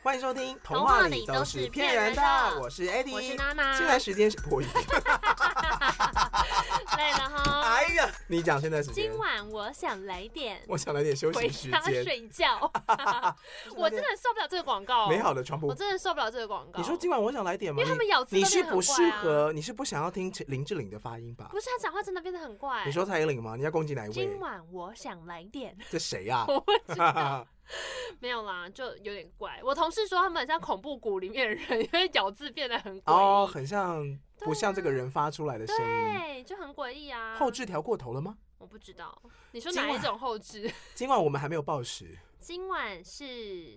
欢迎收听《童话里都是骗人的》，我是 Eddie， 我是娜娜。 现在时间是破音， 累了哈。 哎呀，你讲现在时间。 今晚我想来点， 我想来点休息时间， 回家睡觉。我真的受不了这个广告， 美好的床铺， 我真的受不了这个广告。 你说今晚我想来点吗？ 因为他们咬字都变得很怪啊。 你是不适合，你是不想要听林志玲的发音吧？ 不是，他讲话真的变得很怪。 你说蔡依林吗？你要攻击哪一位？ 今晚我想来点， 这谁呀？ 我不知道。没有啦，就有点怪。我同事说他们很像恐怖谷里面的人，因为咬字变得很诡异。 哦，很像，不像这个人发出来的声音。 对，就很诡异啊。 后置调过头了吗？ 我不知道。你说哪一种后置？ 今晚我们还没有报时。 今晚是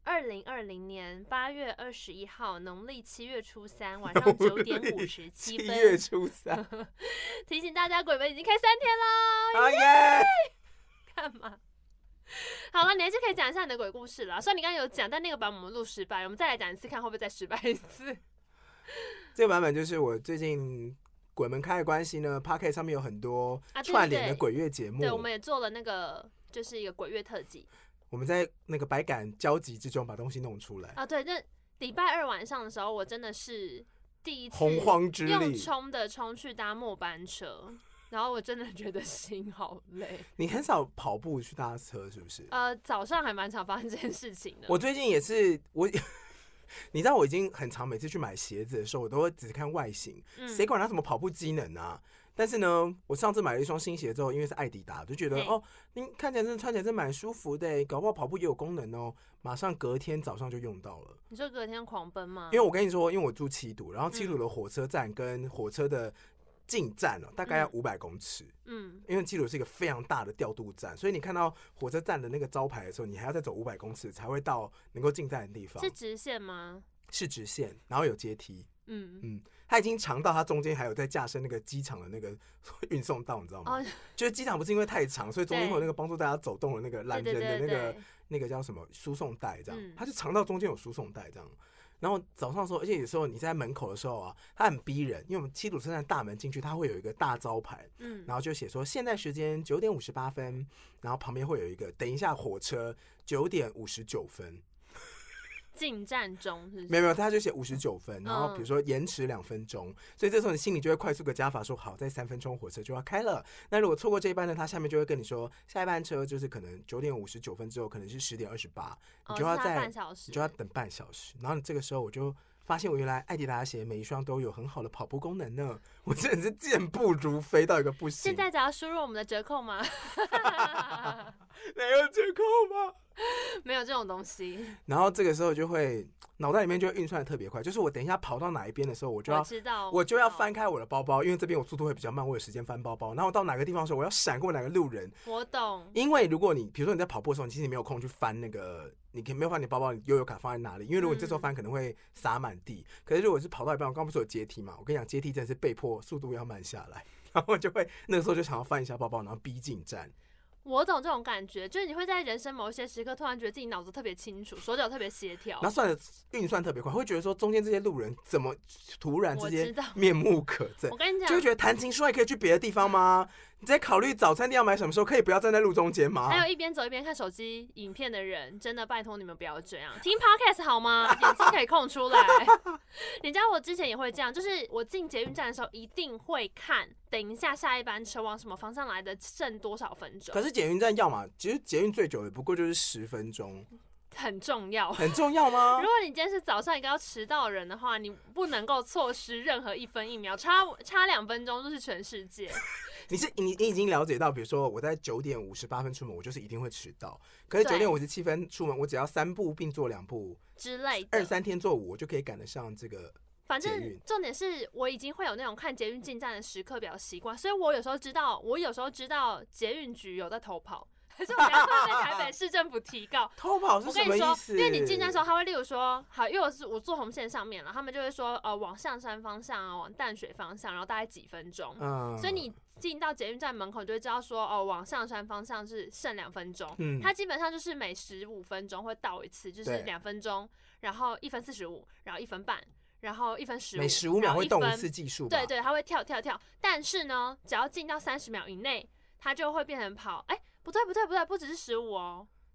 2020年8月21号，农历7月初3晚上9点57分。 7月初3， 提醒大家，鬼门已经开3天了。 啊耶！ 干嘛？好了，你还是可以讲一下你的鬼故事啦。虽然你刚刚有讲，但那个版本我们录失败，我们再来讲一次，看会不会再失败一次。 这个版本就是我最近鬼门开的关系呢 ，Podcast 上面有很多串联的鬼月节目。 对，我们也做了那个，就是一个鬼月特辑。 我们在那个百感交集之中把东西弄出来啊。对，那礼拜2晚上的时候，我真的是第一次洪荒之力用冲去搭末班车。然后我真的觉得心好累。 你很少跑步去搭车是不是？ 早上还蛮常发生这件事情的。 我最近也是，你知道我已经很常每次去买鞋子的时候，我都会只看外形，谁管它什么跑步机能啊？但是呢，我上次买了一双新鞋之后，因为是艾迪达，就觉得哦，你看起来真的穿起来真蛮舒服的，搞不好跑步也有功能哦。马上隔天早上就用到了。 你说隔天狂奔吗？ 因为我跟你说，因为我住七堵，然后七堵的火车站跟火车的进站大概要500公尺。因为七堵是一个非常大的调度站，所以你看到火车站的那个招牌的时候，你还要再走500公尺才会到能够进站的地方。 是直线吗？ 是直线，然后有阶梯。它已经长到它中间还有在架设那个机场的那个运送道，你知道吗？就是机场不是因为太长，所以中间会有那个帮助大家走动的那个拦人的那个叫什么输送带，这样，它就长到中间有输送带这样。然后早上的时候，而且有时候你在门口的时候啊，它很逼人，因为我们七堵车站大门进去，它会有一个大招牌，然后就写说现在时间9点58分，然后旁边会有一个等一下火车9点59分。 进站中是不是？ 没有，他就写59分，然后比如说延迟2分钟，所以这时候你心里就会快速个加法说，好，在3分钟火车就要开了。那如果错过这一班呢，他下面就会跟你说，下一班车就是可能9点59分之后，可能是10点28，你就要你就要等半小时。然后这个时候我就发现，我原来艾迪达鞋每一双都有很好的跑步功能呢，我真的是健步如飞到一个不行。 现在只要输入我们的折扣吗？ 没有折扣吗？ 没有这种东西。 然后这个时候就会脑袋里面就会运算的特别快，就是我等一下跑到哪一边的时候，我就要翻开我的包包，因为这边我速度会比较慢，我有时间翻包包。然后到哪个地方的时候，我要闪过哪个路人。 我懂。 因为如果你比如说你在跑步的时候，你其实没有空去翻那个，你没有翻你包包，你悠游卡放在哪里？因为如果你这时候翻，可能会洒满地。可是如果是跑到一半，我刚不是有阶梯嘛？我跟你讲，阶梯真的是被迫速度要慢下来，然后就会那个时候就想要翻一下包包，然后逼近站。 我懂这种感觉，就是你会在人生某一些时刻突然觉得自己脑子特别清楚，手脚特别协调， 然后运算特别快，会觉得说中间这些路人怎么突然之间面目可憎？ 我跟你讲， 就会觉得谈情说爱可以去别的地方吗？你在考虑早餐店要买什么时候，可以不要站在路中间吗？ 还有一边走一边看手机影片的人，真的拜托你们不要这样，听 podcast 好吗？眼睛可以空出来。你知道我之前也会这样，就是我进捷运站的时候一定会看，等一下下一班车往什么方向来的，剩多少分钟。 可是捷运站要嘛，其实捷运最久也不过就是10分钟。 很重要， 很重要吗？ 如果你今天是早上一个要迟到的人的话，你不能够错失任何1分1秒，差2分钟就是全世界。 你已经了解到，比如说我在9点58分出门，我就是一定会迟到。可是9点57分出门，我只要3步并做2步之类的 ，2、3天做5，我就可以赶得上这个。 反正重点是我已经会有那种看捷运进站的时刻表习惯，所以我有时候知道捷运局有在偷跑。可是我等一下会在台北市政府提告。 偷跑是什么意思？ 因为你进站的时候，他会例如说，好，因为我坐红线上面了，他们就会说，往象山方向啊，往淡水方向，然后大概几分钟。所以你进到捷运站门口，就会知道说，往象山方向是剩2分钟。它基本上就是每15分钟会到一次，就是2分钟，然后1分45，然后1分半。然后1分15， 每15秒会动一次计数吧？ 对对，它会跳。但是呢，只要进到30秒以内，它就会变成跑。不对，不只是15哦。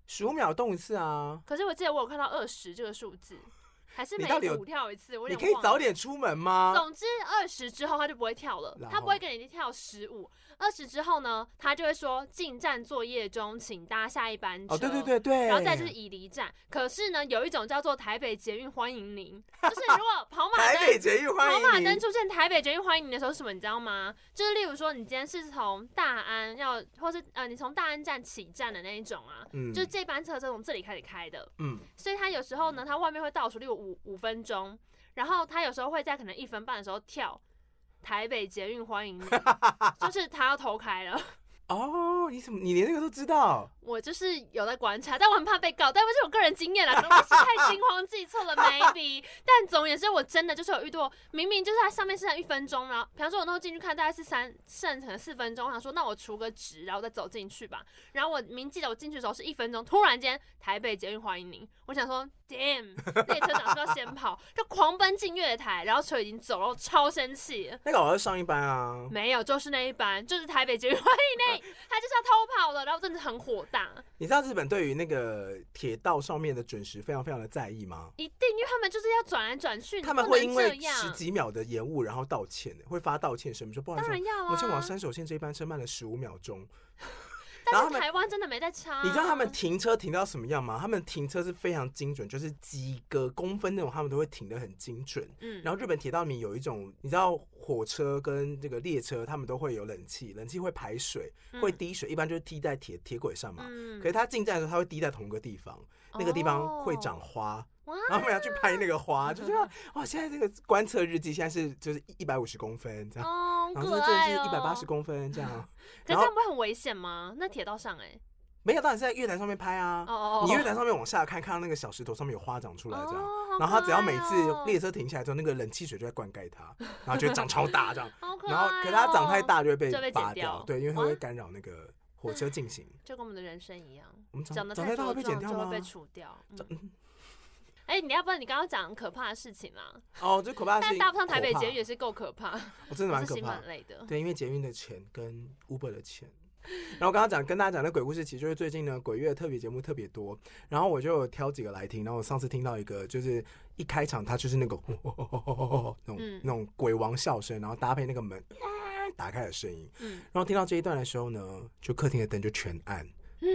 15秒动一次啊。 可是我记得我有看到20这个数字。还是每5跳一次， 你可以早点出门吗？ 总之20之后他就不会跳了，他不会给你跳15。20之后呢，他就会说进站作业中，请搭下一班车。 对。 然后再就是已离站。可是呢，有一种叫做台北捷运欢迎您，就是如果跑马灯， 台北捷运欢迎您， 跑马灯出现台北捷运欢迎您的时候是什么？你知道吗？就是例如说，你今天是从大安或是你从大安站起站的那一种啊，就是这班车从这里开始开的，所以他有时候呢，他外面会倒数例如5分钟，然后他有时候会在可能1分半的时候跳。台北捷运欢迎你，就是他要偷开了。 哦，你连这个都知道？ 我就是有在观察，但我很怕被告，但不是我个人经验啦，可能我是太惊慌记错了 maybe。但总也是我真的就是有遇到，明明就是它上面是1分钟，然后比方说我那时候进去看大概是剩可能4分钟，我想说那我除个值，然后再走进去吧。然后我明记得我进去的时候是1分钟，突然间台北捷运欢迎您，我想说 damn， 列车长是要先跑，就狂奔进月台，然后车已经走了，超生气了。 那个我要上一班啊， 没有，就是那一班，就是台北捷运欢迎您，他就是要偷跑了，然后真的很火大。 你知道日本对于那个铁道上面的准时非常非常的在意吗？ 一定，因为他们就是要转来转去， 他们会因为10几秒的延误然后道歉，会发道歉声明说不好意思， 当然要啊， 我前往山手线这一班车慢了15秒钟。 但是台湾真的没在差， 你知道他们停车停到什么样吗？他们停车是非常精准，就是几个公分那种，他们都会停得很精准。然后日本铁道迷有一种，你知道火车跟这个列车，他们都会有冷气会排水，会滴水，一般就是滴在铁轨上嘛。可是它进站的时候，它会滴在同一个地方，那个地方会长花。然后我们要去拍那个花，就觉得哇，现在这个观测日记现在是就是150公分这样，然后这是180公分这样。 可是这样不会很危险吗？那铁道上没有，当然是在月台上面拍啊。你月台上面往下看，看到那个小石头上面有花长出来这样，然后它只要每次列车停下来之后，那个冷气水就会灌溉它，然后就会长超大这样。然后可是它长太大就会被拔掉，对，因为它会干扰那个火车进行。 就跟我们的人生一样， 我们长得太大会被剪掉吗？ 就会被除掉。你要不然你刚刚讲可怕的事情啦。 这可怕的事情。 但搭不上台北捷运也是够可怕。 我真的蛮可怕， 蛮累的。 对，因为捷运的钱跟 Uber 的钱。然后刚刚跟大家讲的鬼故事，其实就是最近呢鬼月的特别节目特别多，然后我就有挑几个来听。然后我上次听到一个，就是一开场它就是那个那种鬼王笑声，然后搭配那个门打开的声音。然后听到这一段的时候呢，就客厅的灯就全暗。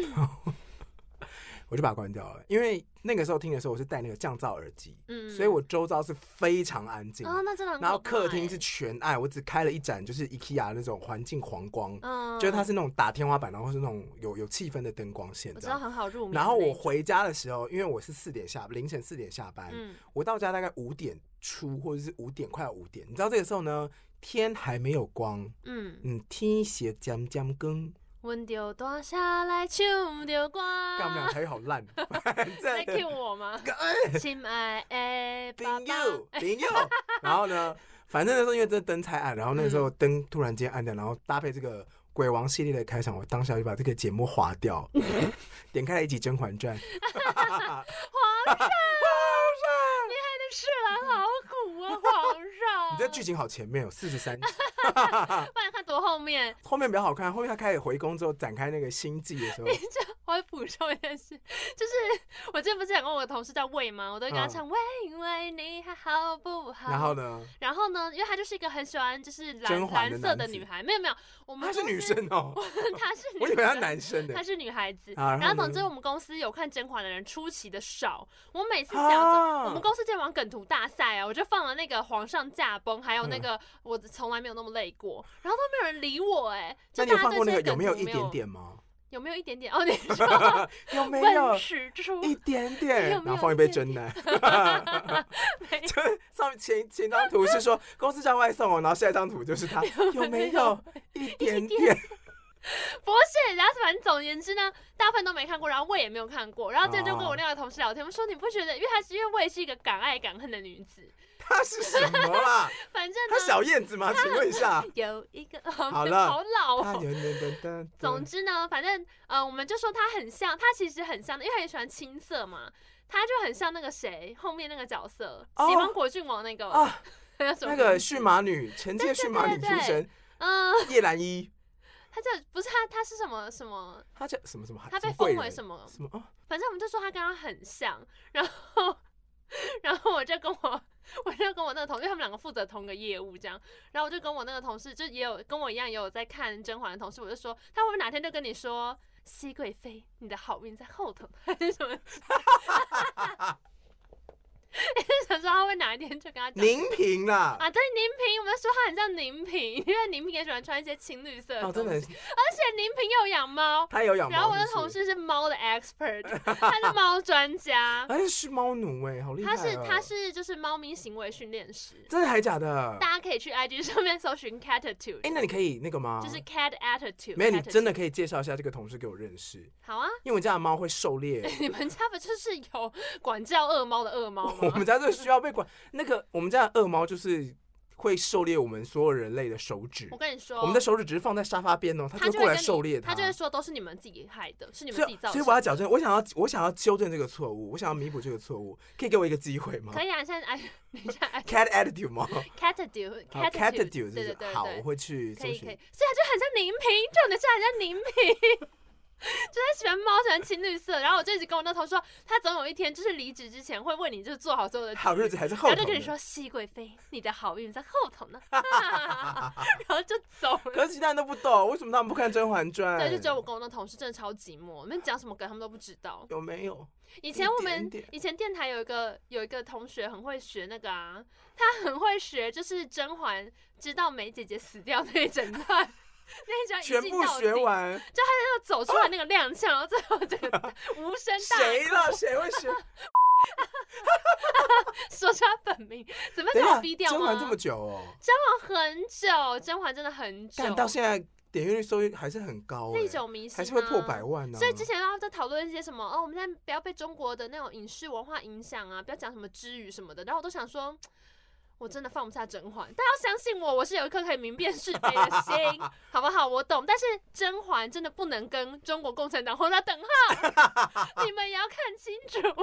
我就把它关掉了，因为那个时候听的时候我是戴那个降噪耳机，所以我周遭是非常安静那真的很可怕。 然后客厅是全暗，我只开了一盏就是 IKEA 那种环境黄光，就是它是那种打天花板，然后是那种有气氛的灯光线， 我知道很好入眠。 然后我回家的时候，因为我是凌晨4点下班，我到家大概5点出或者是5点快要5点，你知道这个时候呢，天还没有光，天色渐渐光。 阮就大下来唱着歌。 干我们俩台语好烂。 在 cue 我吗？亲爱的爸爸。 朋友。然后呢，反正那时候因为这灯太暗，然后那个时候灯突然间暗掉，然后搭配这个鬼王系列的开场，我当下就把这个节目划掉，点开了一集《甄嬛传》。 皇上，你害的世兰好苦啊，皇上！ 你这剧情好前面有43集。 不然看多后面， 后面比较好看。后面他开始回宫之后展开那个星际的时候， 我会补充一件事，就是我之前不是讲过我的同事叫魏吗？我都会跟他唱喂喂你还好不好？ 然后呢， 因为她就是一个很喜欢就是蓝色的女孩，没有，我们她是女生哦， 她是女生， 我以为她男生的， 她是女孩子。 然后总之我们公司有看甄嬛的人出奇的少，我每次讲着我们公司在玩梗图大赛我就放了那个皇上驾崩，还有那个我从来没有那么累过，然后都没有人理我那你有放过那个有没有一点点吗？ 有没有一点点？你说有没有就是一点点？然后放一杯真奶。就是上面前张图是说公司叫外送然后下一张图就是他有没有一点点？ 不是，然后反正总而言之呢，大部分都没看过，然后我也没有看过。然后这就跟我另外同事聊天，我说你不觉得，因为我也是一个敢爱敢恨的女子。 她是什么啦？ 反正她小燕子吗？请问一下。 有一个好了， 好老总之呢，反正我们就说她很像，她其实很像，因为她也喜欢青色嘛，她就很像那个谁后面那个角色，喜欢果郡王那个那个驯马女，臣妾驯马女出身，叶澜依。 他这不是他是什么什么？ 他叫什么什么？ 他被封为什么？ 什么？ 反正我们就说他跟他很像，然后我就跟我那个同事，因为他们两个负责同个业务这样，然后我就跟我那个同事，就也有跟我一样也有在看甄嬛的同事，我就说他会不会哪天就跟你说熹贵妃，你的好运在后头，还是什么？你是想说他会哪一天就跟他讲宁嫔啦啊？对，宁嫔，我们说他很像宁嫔，因为宁嫔也喜欢穿一些青绿色的东西， 真的，而且宁嫔又有养猫， 他有养猫。 然后我的同事是猫的 expert， 他是猫专家， 他是猫奴好厉害他是就是猫咪行为训练师， 真的还假的？ 大家可以去 IG 上面搜寻 Catitude。 那你可以那个吗？ 就是 Cat Attitude。 没有，你真的可以介绍一下这个同事给我认识。 好啊， 因为我们家的猫会狩猎。 你们家不就是有管教恶猫的恶猫吗？ 我们家这需要被管。那个我们家的恶猫就是会狩猎我们所有人类的手指。 我跟你说， 我们的手指只是放在沙发边它就过来狩猎它。 他就会说都是你们自己害的，是你们自己造成的。 所以我要矫正，我想要纠正这个错误，我想要弥补这个错误，可以给我一个机会吗？ 可以啊，现在等一下 Cat Attitude 吗 ？Catitude， 对对对，好，我会去搜寻。 可以，所以他就很像宁嫔，就很像宁嫔。就他喜欢猫，喜欢青绿色，然后我就一直跟我那同事说，他总有一天就是离职之前会为你就是做好所有的好日子还是后头， 然后就跟你说熹贵妃，你的好运在后头呢，然后就走了。 可是其他人都不懂，为什么他们不看《甄嬛传》？ 对，就只有我跟我那同事真的超寂寞，我们讲什么梗他们都不知道。 有没有？ 以前电台有一个同学很会学那个啊，他很会学，就是甄嬛知道梅姐姐死掉那一整段。那一张全部学完， 就他就走出来那个踉跄，然后最后这个无声大哭。 谁了？谁会学？ 说出他本名，怎么把我逼掉吗？ 甄嬛这么久哦， 甄嬛很久，甄嬛真的很久， 但到现在点阅率收益还是很高， 历久弥新， 还是会破100万呢。 所以之前大家在讨论一些什么我们现在不要被中国的那种影视文化影响啊，不要讲什么知语什么的，然后我都想说。我真的放不下甄嬛，大家要相信我，我是有一颗可以明辨是非的心，好不好？我懂，但是甄嬛真的不能跟中国共产党画上等号，你们也要看清楚。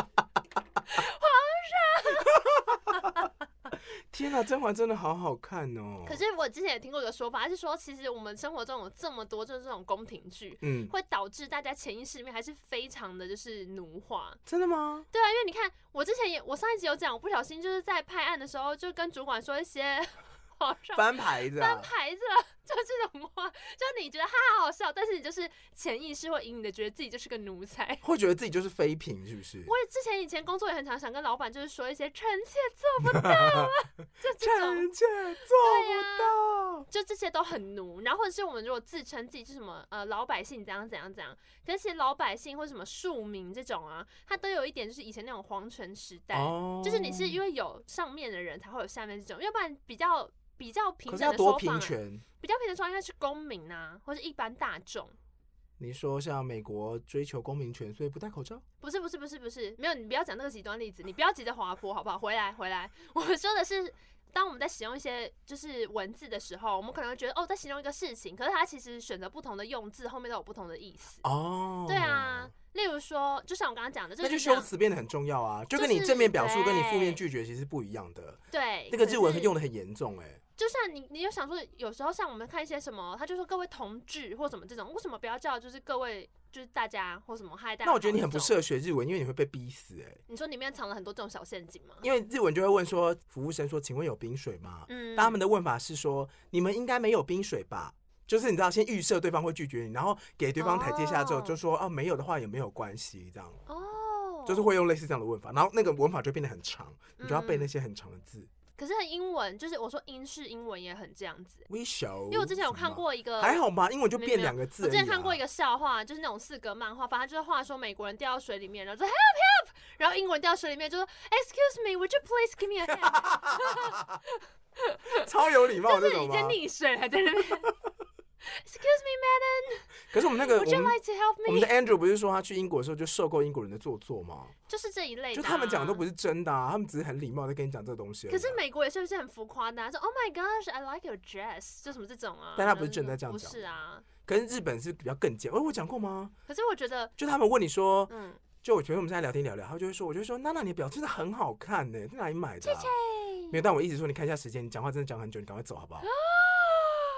皇上， 天哪，甄嬛真的好好看哦！ 可是我之前也听过一个说法，他是说其实我们生活中有这么多就是这种宫廷剧，会导致大家潜意识里面还是非常的就是奴化。 真的吗？ 对啊，因为你看我之前我上一集有讲，我不小心就是在拍案的时候就跟主管说一些。 翻牌子了，就这种话，就你觉得哈好好笑，但是你就是潜意识会隐隐的觉得自己就是个奴才， 会觉得自己就是妃嫔，是不是？ 我以前工作也很常想跟老板就是说一些臣妾做不到啊，就这种臣妾做不到， 就这些都很奴。然后或者是我们如果自称自己是什么老百姓怎样怎样怎样，可是其实老百姓或者什么庶民这种啊，它都有一点就是以前那种皇权时代，就是你是因为有上面的人才会有下面这种，要不然比较平等的说法，比较平等的说法应该是公民啊，或是一般大众。 你说像美国追求公民权，所以不戴口罩？ 不是，没有，你不要讲那个极端例子，你不要急着滑坡好不好？回来，我说的是，当我们在使用一些就是文字的时候，我们可能会觉得在形容一个事情，可是它其实选择不同的用字，后面都有不同的意思。哦，对啊。例如说，就像我刚刚讲的， 那就修辞变得很重要啊，就跟你正面表述跟你负面拒绝其实不一样的。 对， 那个日文用的很严重就像你有想说，有时候像我们看一些什么，他就说各位同志或什么这种，为什么不要叫就是各位就是大家或什么嗨大家？ 那我觉得你很不适合学日文，因为你会被逼死你说里面藏了很多这种小陷阱吗？ 因为日文就会问说，服务生说，请问有冰水吗？但他们的问法是说，你们应该没有冰水吧？就是你知道，先预设对方会拒绝你，然后给对方台阶下之后，就说没有的话也没有关系，这样。就是会用类似这样的问法，然后那个文法就变得很长，你就要背那些很长的字。 可是英文就是我说英式英文也很这样子。 We show， 因为我之前有看过一个， 还好吧，英文就变2个字。 我之前看过一个笑话，就是那种4格漫画，反正就是话说美国人掉到水里面，然后说 help help， 然后英文掉到水里面就说 excuse me，would you please give me a hand？ 超有礼貌那种吗？ 就是已经溺水了在那边。Excuse me, madam。 可是我们那个 Would you like to help me？ 我们的 Andrew 不是说他去英国的时候就受够英国人的做作吗？ 就是这一类的， 就他们讲的都不是真的他们只是很礼貌在跟你讲这个东西。 可是美国也是不是很浮夸的说 Oh my gosh, I like your dress， 就什么这种啊？ 但他不是真的这样讲，不是啊。 可是日本是比较更贱，我讲过吗？ 可是我觉得， 就他们问你说，就我觉得我们现在聊天聊聊，他就会说，我就说，娜娜你的表真的很好看呢，在哪里买的？没有，但我一直说你看一下时间，你讲话真的讲很久，你赶快走好不好？ Oh my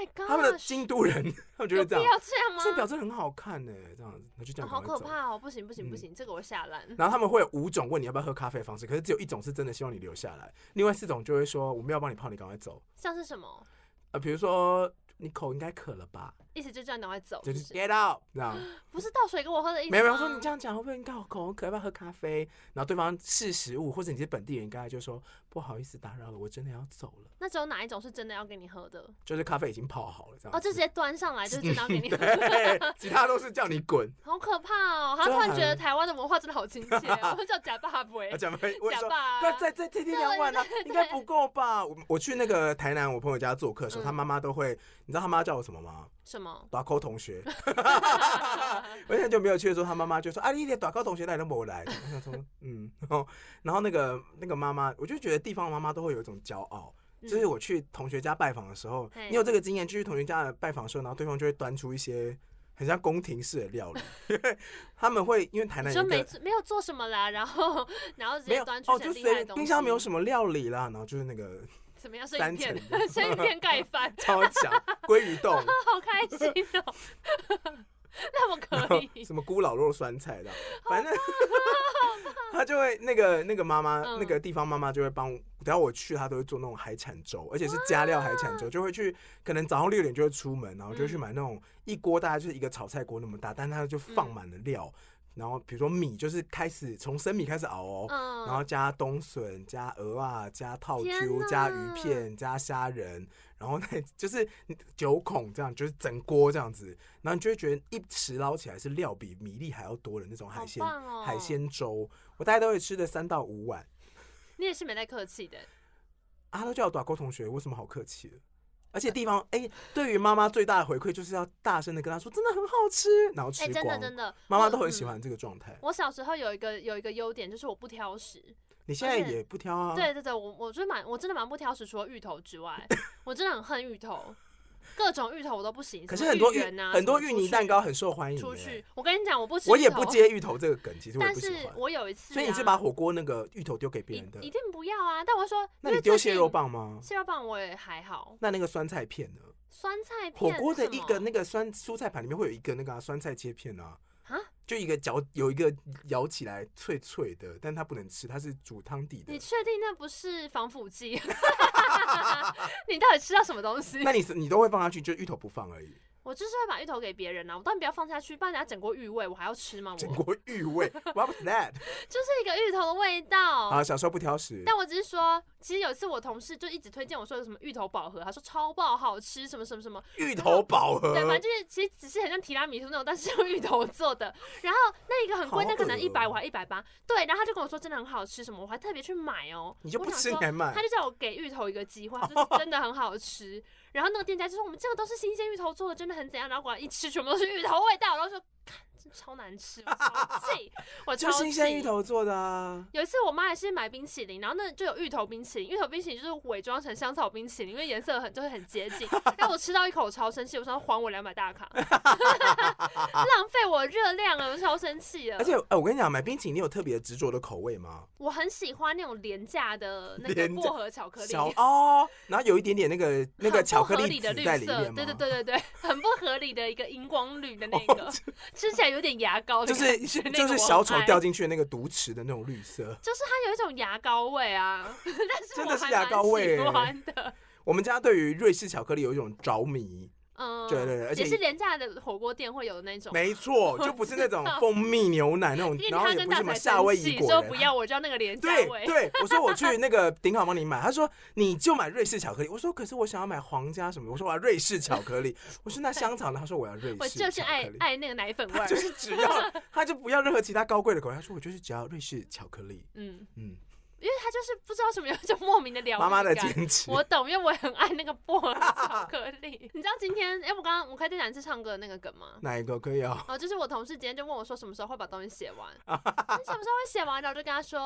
my god！ 他们的京都人，他们觉得这样， 有必要这样吗？ 这表真的很好看呢，这样子，那就这样。 好可怕哦！不行，这个我下烂。 然后他们会有5种问你要不要喝咖啡的方式，可是只有1种是真的希望你留下来，另外4种就会说我们要帮你泡，你赶快走。 像是什么？ 比如说你口应该渴了吧？ 意思就叫你赶快走， 就是 get out 这样。 不是倒水给我喝的意思吗？ 没有，说你这样讲会不会你口很渴，要不要喝咖啡？然后对方是食物，或者你是本地人，刚才就说不好意思打扰了，我真的要走了。 那只有哪一种是真的要给你喝的？ 就是咖啡已经泡好了这样。 就直接端上来，就是真的要给你喝。 对，其他都是叫你滚。 好可怕哦！他突然觉得台湾的文化真的好亲切，我们叫假爸不哎， 假爸， 对，再贴2万啊，应该不够吧？我去那个台南我朋友家做客的时候，他妈妈都会，你知道他妈叫我什么吗？ 什么？ 大高同学。我很久没有去的时候，他妈妈就说：“啊，你连大高同学那都没来。”我想说，然后那个妈妈，我就觉得地方的妈妈都会有一种骄傲。就是我去同学家拜访的时候，你有这个经验，去同学家拜访的时候，然后对方就会端出一些很像宫廷式的料理，他们会因为台南人没有做什么啦，然后直接端出很厉害的东西， 冰箱没有什么料理啦，然后就是那个怎么样生鱼片盖饭， 超强鲑鱼冻， 好开心哦。那么可以什么咕老肉酸菜的，反正他就会那个妈妈，那个地方妈妈就会帮，只要我去，他都会做那种海产粥，而且是加料海产粥，就会去，可能早上6点就会出门，然后就会去买那种一锅大概就是一个炒菜锅那么大，但他就放满了料。然后比如说米就是从生米开始熬哦，然后加冬笋、加蚵啊、加套揪、加鱼片、加虾仁，然后就是9孔这样，就是整锅这样子，然后你就会觉得一匙捞起来是料比米粒还要多的那种海鲜粥，我大概都会吃的3到5碗。 你也是没在客气的啊，他都叫我打勾同学，为什么好客气的？而且地方对于妈妈最大的回馈就是要大声的跟她说真的很好吃，然后吃光。 真的， 妈妈都很喜欢这个状态。 我小时候有一个优点就是我不挑食。 你现在也不挑啊？ 对，我真的蛮不挑食，除了芋头之外，我真的很恨芋头。各种芋头我都不行， 可是很多芋泥蛋糕很受欢迎。 出去，我跟你讲，我不吃芋头， 我也不接芋头这个梗，其实我也不喜欢。 但是我有一次， 所以你是把火锅那个芋头丢给别人的？ 一定不要啊！但我说， 那你丢蟹肉棒吗？ 蟹肉棒我也还好。 那个酸菜片呢？ 酸菜片， 火锅的一个那个蔬菜盘里面会有一个那个酸菜切片啊。就有一个咬起来脆脆的，但它不能吃，它是煮汤底的。 你确定那不是防腐剂？你到底吃到什么东西？ 那你都会放下去，就芋头不放而已。 我就是会把芋头给别人啊，我当然不要放下去，不然人家整锅芋味，我还要吃吗？ 整锅芋味 ，What was that？ 就是一个芋头的味道。 啊，小时候不挑食。 但我只是说，其实有一次我同事就一直推荐我说有什么芋头宝盒，他说超爆好吃，什么什么什么。 芋头宝盒。 对，反正就是其实只是很像提拉米苏那种，但是用芋头做的。然后那一个很贵，那可能150，我还180。对，然后他就跟我说真的很好吃什么，我还特别去买哦。 你就不吃你还买？ 他就叫我给芋头一个机会，他说真的很好吃。然后那个店家就说我们这个都是新鲜芋头做的，真的很怎样。然后果然一吃全部都是芋头味道，然后说超难吃，我超气，我超气。 就新鲜芋头做的啊。 有一次我妈也是买冰淇淋，然后那就有芋头冰淇淋，芋头冰淇淋就是伪装成香草冰淇淋，因为颜色就是很接近。然后我吃到一口超生气，我说还我200大卡，浪费我热量了，我超生气了。 而且我跟你讲，买冰淇淋你有特别执着的口味吗？ 我很喜欢那种廉价的那个薄荷巧克力然后有一点点那个巧克力籽在里面吗？ 对，很不合理的一个荧光绿的那个，吃起来有点牙膏的感觉， 就是小丑掉进去的那个毒池的那种绿色， 就是它有一种牙膏味啊，但是真的是牙膏味喜欢的。 我们家对于瑞士巧克力有一种着迷。对，而且也是廉价的火锅店会有的那种， 没错，就不是那种蜂蜜牛奶那种，然后也不是什么夏威夷果仁。 说不要，我知道那个廉价味。 对，我说我去那个顶好帮你买，他说你就买瑞士巧克力。我说可是我想要买皇家什么，我说我要瑞士巧克力。我说那香草呢？他说我要瑞士巧克力。 我就是爱那个奶粉味， 就是只要他就不要任何其他高贵的口味。他说我就是只要瑞士巧克力。 因为他就是不知道什么有一种莫名的疗愈感。 妈妈的坚持， 我懂，因为我很爱那个薄荷巧克力。你知道今天，我可以再讲一次唱歌的那个梗吗？ 哪一个可以啊？ 就是我同事今天就问我说什么时候会把东西写完，你什么时候会写完？然后我就跟他说，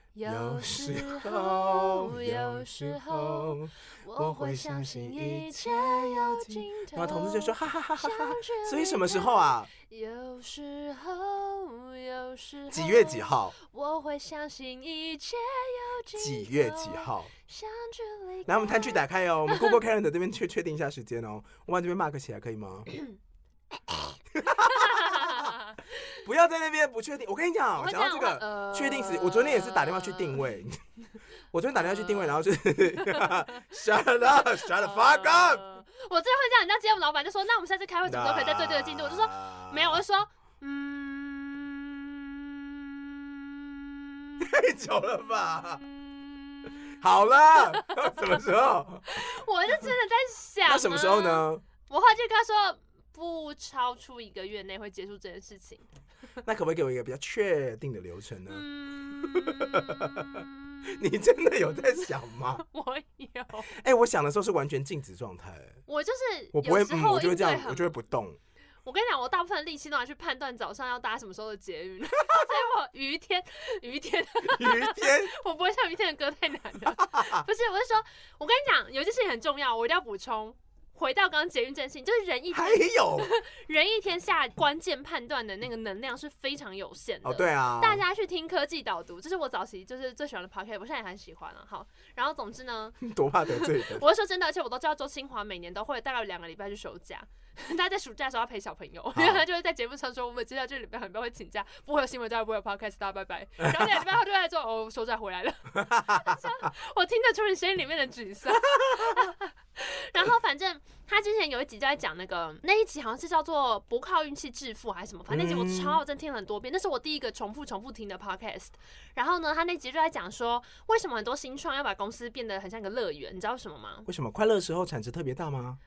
有时候我会相信一切有尽头。 然后同事就说哈哈哈哈哈。所以什么时候啊？ 有时候几月几号？ 我会相信一切有尽头。 几月几号？来，我们摊去打开哦。我们 Google Calendar 这边确定一下时间哦。我把这边 mark 起来可以吗？不要在那边不确定。我跟你讲，讲到这个确定时，我昨天也是打电话去定位。我昨天打电话去定位，然后就是 shut up, shut the fuck up。 我真的会这样，你知道，节目老板就说，那我们下次开会怎么都可以再对这个进度。我就说没有，我就说太久了吧。好了，什么时候？ 我就真的在想， 那什么时候呢？ 我后来就跟他说，不超出1个月内会结束这件事情。 那可不可以给我一个比较确定的流程呢？你真的有在想吗？ 我有。我想的时候是完全静止状态。 我就是我不会，我就会这样，我就会不动。 我跟你讲，我大部分的力气都拿去判断早上要搭什么时候的捷运，所以我于天，我不会像于天的歌太难了。不是，我是说，我跟你讲，有一件事情很重要，我一定要补充。回到刚刚捷运这件事情，就是人一天下关键判断的那个能量是非常有限的。 哦，对啊。 大家去听科技导读，这是我早期就是最喜欢的 podcast， 我现在也很喜欢了。好，然后总之呢， 多怕得罪人。 我是说真的，而且我都知道周清华每年都会大概有2个礼拜去休假。大家在暑假的时候要陪小朋友，因为他就会在节目上说，我们接下来这个礼拜很多会请假，不会有新闻，不会有 podcast， 大家拜拜。然后2个礼拜后就在说，休假回来了。我听得出你声音里面的沮丧。然后反正他之前有一集就在讲那一集好像是叫做不靠运气致富还是什么，反正那集我超真听了很多遍，那是我第一个重复听的 podcast。然后呢，他那集就在讲说，为什么很多新创要把公司变得很像一个乐园，你知道为什么吗？ 为什么快乐的时候产值特别大吗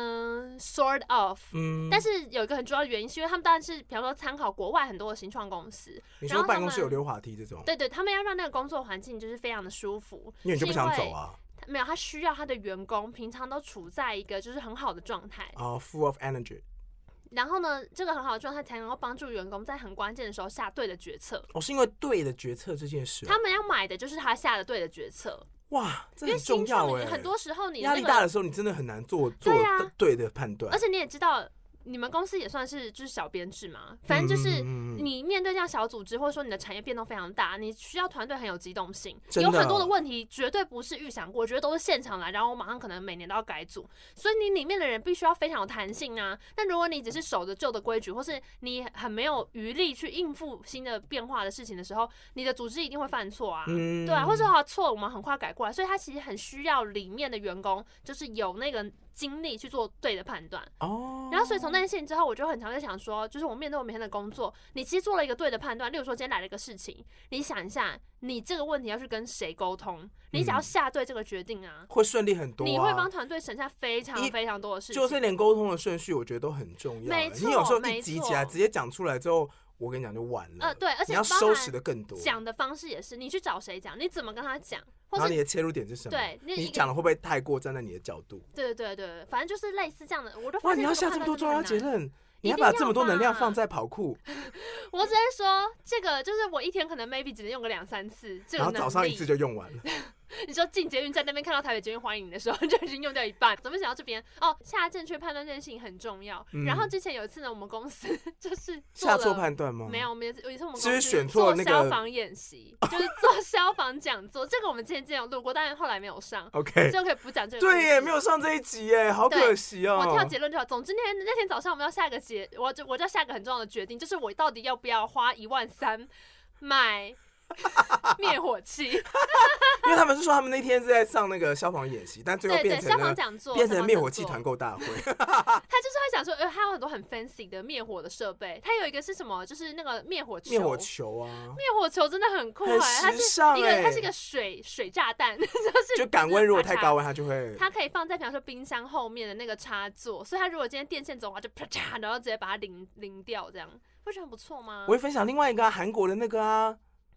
？sort of。但是有一个很主要的原因，是因为他们当然是比方说参考国外很多的新创公司。 你说办公室有溜滑梯这种？ 对，他们要让那个工作环境就是非常的舒服。 因为你就不想走啊？ 没有，他需要他的员工平常都处在一个就是很好的状态 full of energy。 然后呢，这个很好的状态才能够帮助员工在很关键的时候下对的决策。 是因为对的决策这件事， 他们要买的就是他下的对的决策。 哇，这很重要很多时候你压力大的时候，你真的很难做对的判断。 而且你也知道。你们公司也算是就是小编制嘛，反正就是你面对这样小组织，或者说你的产业变动非常大，你需要团队很有机动性，有很多的问题绝对不是预想过，绝对都是现场来，然后我马上可能每年都要改组，所以你里面的人必须要非常有弹性啊。但如果你只是守着旧的规矩，或是你很没有余力去应付新的变化的事情的时候，你的组织一定会犯错啊，对啊，或者说错我们很快改过来，所以他其实很需要里面的员工就是有那个精力去做对的判断。然后所以从那件事情之后，我就很常在想说，就是我面对我每天的工作，你其实做了一个对的判断。例如说今天来了一个事情，你想一下，你这个问题要去跟谁沟通，你只要下对这个决定啊， 会顺利很多你会帮团队省下非常非常多的事情。 就是连沟通的顺序，我觉得都很重要。 没错， 你有时候一急起来，直接讲出来之后，我跟你讲就晚了。 对，而且你要收拾的更多。 讲的方式也是，你去找谁讲，你怎么跟他讲， 然后你的切入点是什么？ 对， 你讲的会不会太过站在你的角度？ 对，反正就是类似这样的。我都发现你要下这么多重要结论，你要把这么多能量放在跑酷。 我只是说，这个就是我一天可能 maybe 只能用个2-3次，这个能力， 然后早上一次就用完了。 你说进捷运站那边看到台北捷运欢迎你的时候，就已经用掉一半。怎么想到这边下正确判断这件事情很重要。然后之前有一次呢，我们公司就是下错判断吗？ 没有，有一次我们公司选错那个消防演习，就是做消防讲座。这个我们之前有录过，但是后来没有上。 OK， 就可以补讲这个。 对耶，没有上这一集耶，好可惜哦。 我跳结论就好。总之那天早上我们要下个我就要下个很重要的决定，就是我到底要不要花13000买灭火器。 因为他们是说他们那天是在上那个消防演习，但最后变成消防讲座， 变成灭火器团购大会。 他就是会讲说，他有很多很 fancy 的灭火的设备，他有一个是什么，就是那个灭火球啊， 灭火球真的很酷很时尚它是一个水炸弹， 就感温如果太高温，它就会， 它可以放在比方说冰箱后面的那个插座，所以它如果今天电线走的话，就啪嚓，然后直接把它淋掉，这样不觉得很不错吗？ 我会分享另外一个韩国的那个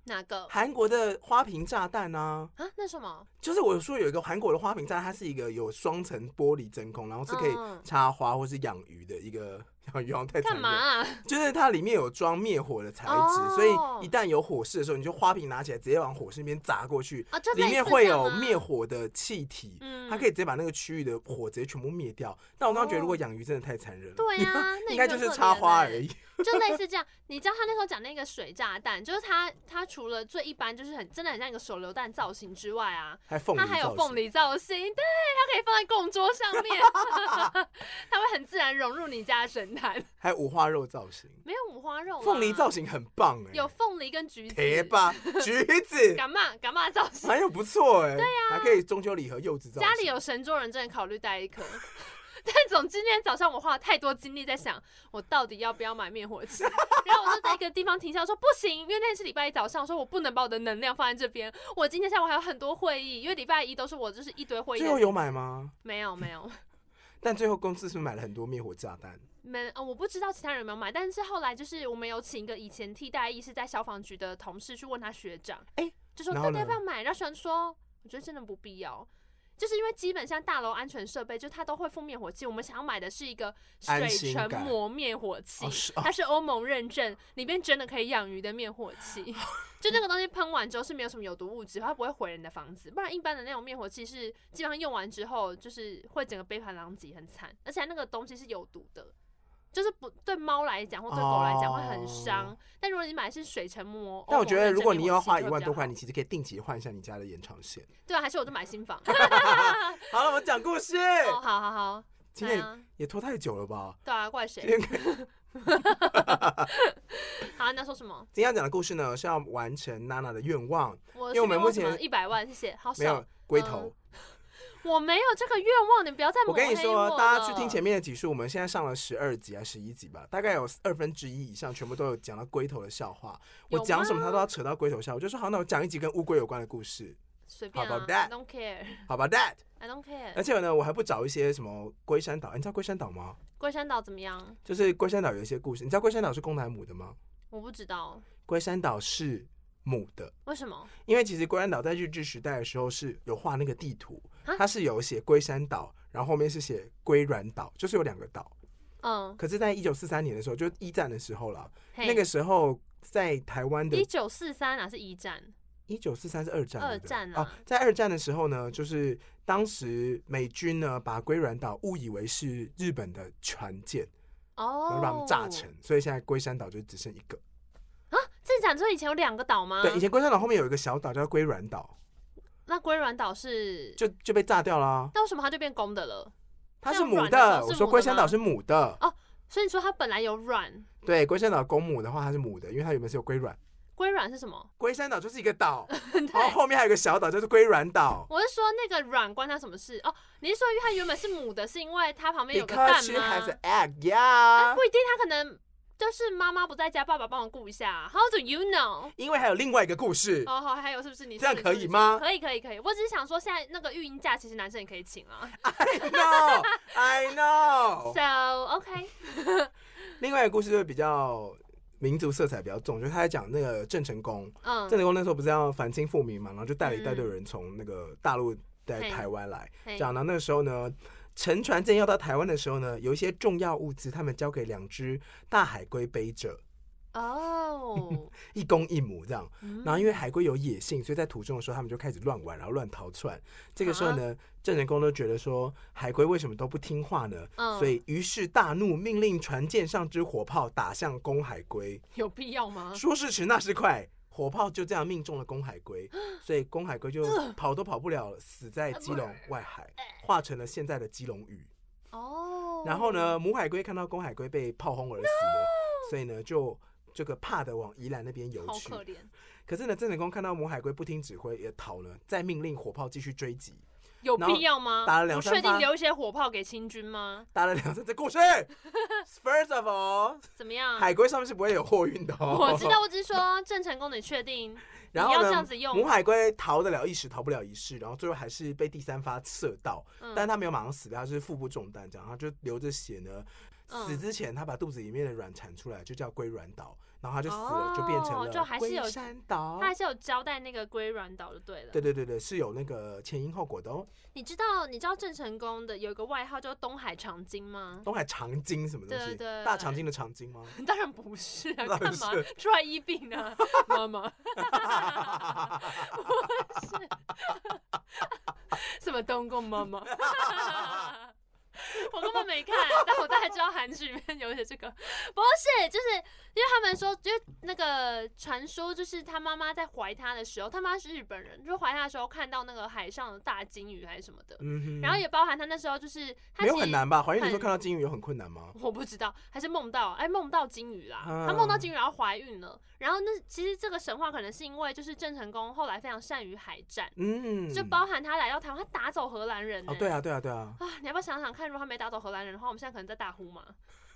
哪个？ 韩国的花瓶炸弹啊！ 啊，那什么？ 就是我说有一个韩国的花瓶炸弹，它是一个有双层玻璃真空，然后是可以插花或是养鱼的一个。鱼好像太残忍， 干嘛就是它里面有装灭火的材质，所以一旦有火势的时候，你就花瓶拿起来直接往火势那边砸过去，里面会有灭火的气体，它可以直接把那个区域的火直接全部灭掉。但我刚刚觉得，如果养鱼真的太残忍了， 对啊， 应该就是插花而已。 就类似这样，你知道他那时候讲那个水炸弹，就是他除了最一般就是真的很像一个手榴弹造型之外啊，它还有凤梨造型，对，它可以放在供桌上面，它会很自然融入你家的神坛。 还有五花肉造型， 没有五花肉， 凤梨造型很棒哎， 有凤梨跟橘子， 铁吧，橘子， 干嘛造型， 还有不错哎， 对呀， 还可以中秋礼盒柚子造型， 家里有神桌人真的考虑带一颗。但总之今天早上我花了太多精力在想，我到底要不要买灭火器。然后我就在一个地方停下，说不行，因为那天是礼拜一早上，我说我不能把我的能量放在这边。我今天下午还有很多会议，因为礼拜一都是我就是一堆会议。 最后有买吗？ 没有。 但最后公司是不是买了很多灭火炸弹？ 我不知道其他人有没有买，但是后来就是我们有请一个以前替代役是在消防局的同事去问他学长，就说到底要不要买？然后学长说，我觉得真的不必要。就是因为基本上大楼安全设备，就它都会附灭火器。我们想要买的是一个水成膜灭火器，它是欧盟认证，里面真的可以养鱼的灭火器。就那个东西喷完之后是没有什么有毒物质，它不会毁人的房子。不然一般的那种灭火器是基本上用完之后就是会整个杯盘狼藉，很惨。而且那个东西是有毒的。就是不对猫来讲或对狗来讲会很伤，但如果你买的是水成膜， 但我觉得如果你要花1万多块，你其实可以定期换一下你家的延长线。 对啊，还是我就买新房。 好了，我们讲故事。 好， 今天也拖太久了吧？ 对啊，怪谁？好，你要说什么？ 今天要讲的故事呢是要完成娜娜的愿望， 因为我们目前 100万，谢谢。好， 没有龟头。 我没有这个愿望，你不要再抹黑我了。 我跟你说，大家去听前面的集数，我们现在上了12集还是11集吧，大概有1/2以上全部都有讲到龟头的笑话。我讲什么他都要扯到龟头笑话，我就说好，那我讲一集跟乌龟有关的故事。 随便啊 How about that? I don't care. How about that? I don't care. 而且呢，我还不找一些什么龟山岛，你知道龟山岛吗？ 龟山岛怎么样？ 就是龟山岛有一些故事，你知道龟山岛是公的还是母的吗？ 我不知道。 龟山岛是母的。 为什么？ 因为其实龟山岛在日治时代的时候是有画那个地图，它是有写龟山岛，然后后面是写龟软岛，就是有2个岛。可是在1943年的时候，就一战的时候了，那个时候在台湾的 1943哪是一战 ？1943是二战。 二战啊！ 在二战的时候呢，就是当时美军呢把龟软岛误以为是日本的船舰，然后把它们炸沉，所以现在龟山岛就只剩1个。 真的假的？所以以前有2个岛吗？ 对，以前龟山岛后面有一个小岛叫龟软岛。 那龟软岛是就被炸掉了。 那为什么它就变公的了？ 它是母的。我说龟山岛是母的。 所以你说它本来有卵？ 对，龟山岛公母的话它是母的，因为它原本是有龟卵。 龟卵是什么？ 龟山岛就是一个岛，然后后面还有一个小岛，就是龟软岛。 我是说那个卵关它什么事？你是说因为它原本是母的，是因为它旁边有个蛋吗 ？Because she has an egg, yeah. 不一定，它可能就是妈妈不在家，爸爸帮我顾一下。How do you know？ 因为还有另外一个故事。 好，还有是不是你这样可以吗？ 可以。我只是想说，现在那个育婴假其实男生也可以请啊。 I know. So OK. 另外一个故事就比较民族色彩比较重，就是他在讲那个郑成功。郑成功那时候不是要反清复明嘛，然后就带了一大堆人从那个大陆在台湾来，讲到那个时候呢，乘船正要到台湾的时候呢，有一些重要物资，他们交给2只大海龟背着。一公一母这样，然后因为海龟有野性，所以在途中的时候他们就开始乱玩，然后乱逃窜。这个时候呢，郑成功都觉得说海龟为什么都不听话呢？所以于是大怒，命令船舰上之火炮打向公海龟。 有必要吗？ 说时迟那时快，火炮就这样命中了公海龟，所以公海龟就跑都跑不了了，死在基隆外海，化成了现在的基隆屿。然后呢，母海龟看到公海龟被炮轰而死了，所以呢就这个怕的往宜兰那边游去。 好可怜。 可是呢，郑成功看到母海龟不听指挥也逃了，再命令火炮继续追击。 有必要吗？ 打了2-3发， 确定留一些火炮给清军吗？ 打了2-3这故事。First of all， 怎么样？ 海龟上面是不会有货运的。 我知道，我只是说郑成功，你确定？ 然后呢， 你要这样子用？ 母海龟逃得了一时，逃不了一世，然后最后还是被第3发射到，但是他没有马上死掉，他是腹部中弹，这样他就流着血呢。 死之前他把肚子里面的卵产出来，就叫龟卵岛。然后他就死了，就变成了龟山岛。 他还是有交代那个龟卵岛就对了。 对，是有那个前因后果的哦。 你知道郑成功的有一个外号叫东海长巾吗？ 东海长巾什么东西？ 对， 大长今的长巾吗？ 当然不是啊，干嘛出来医病啊，妈妈？不是，什么东宫妈妈？我根本没看，但我大概知道韩剧里面有写这个。不是，就是因为他们说，就是那个传说，就是他妈妈在怀他的时候，他妈是日本人，就是怀他的时候看到那个海上的大鲸鱼还是什么的，然后也包含他那时候就是他没有很难吧？怀孕的时候看到鲸鱼有很困难吗？ 我不知道，还是梦到鲸鱼啦，他梦到鲸鱼然后怀孕了，然后那其实这个神话可能是因为就是郑成功后来非常善于海战，就包含他来到台湾，他打走荷兰人。 对啊， 你要不要想想看，如果他没打走荷兰人的话，我们现在可能在大呼嘛？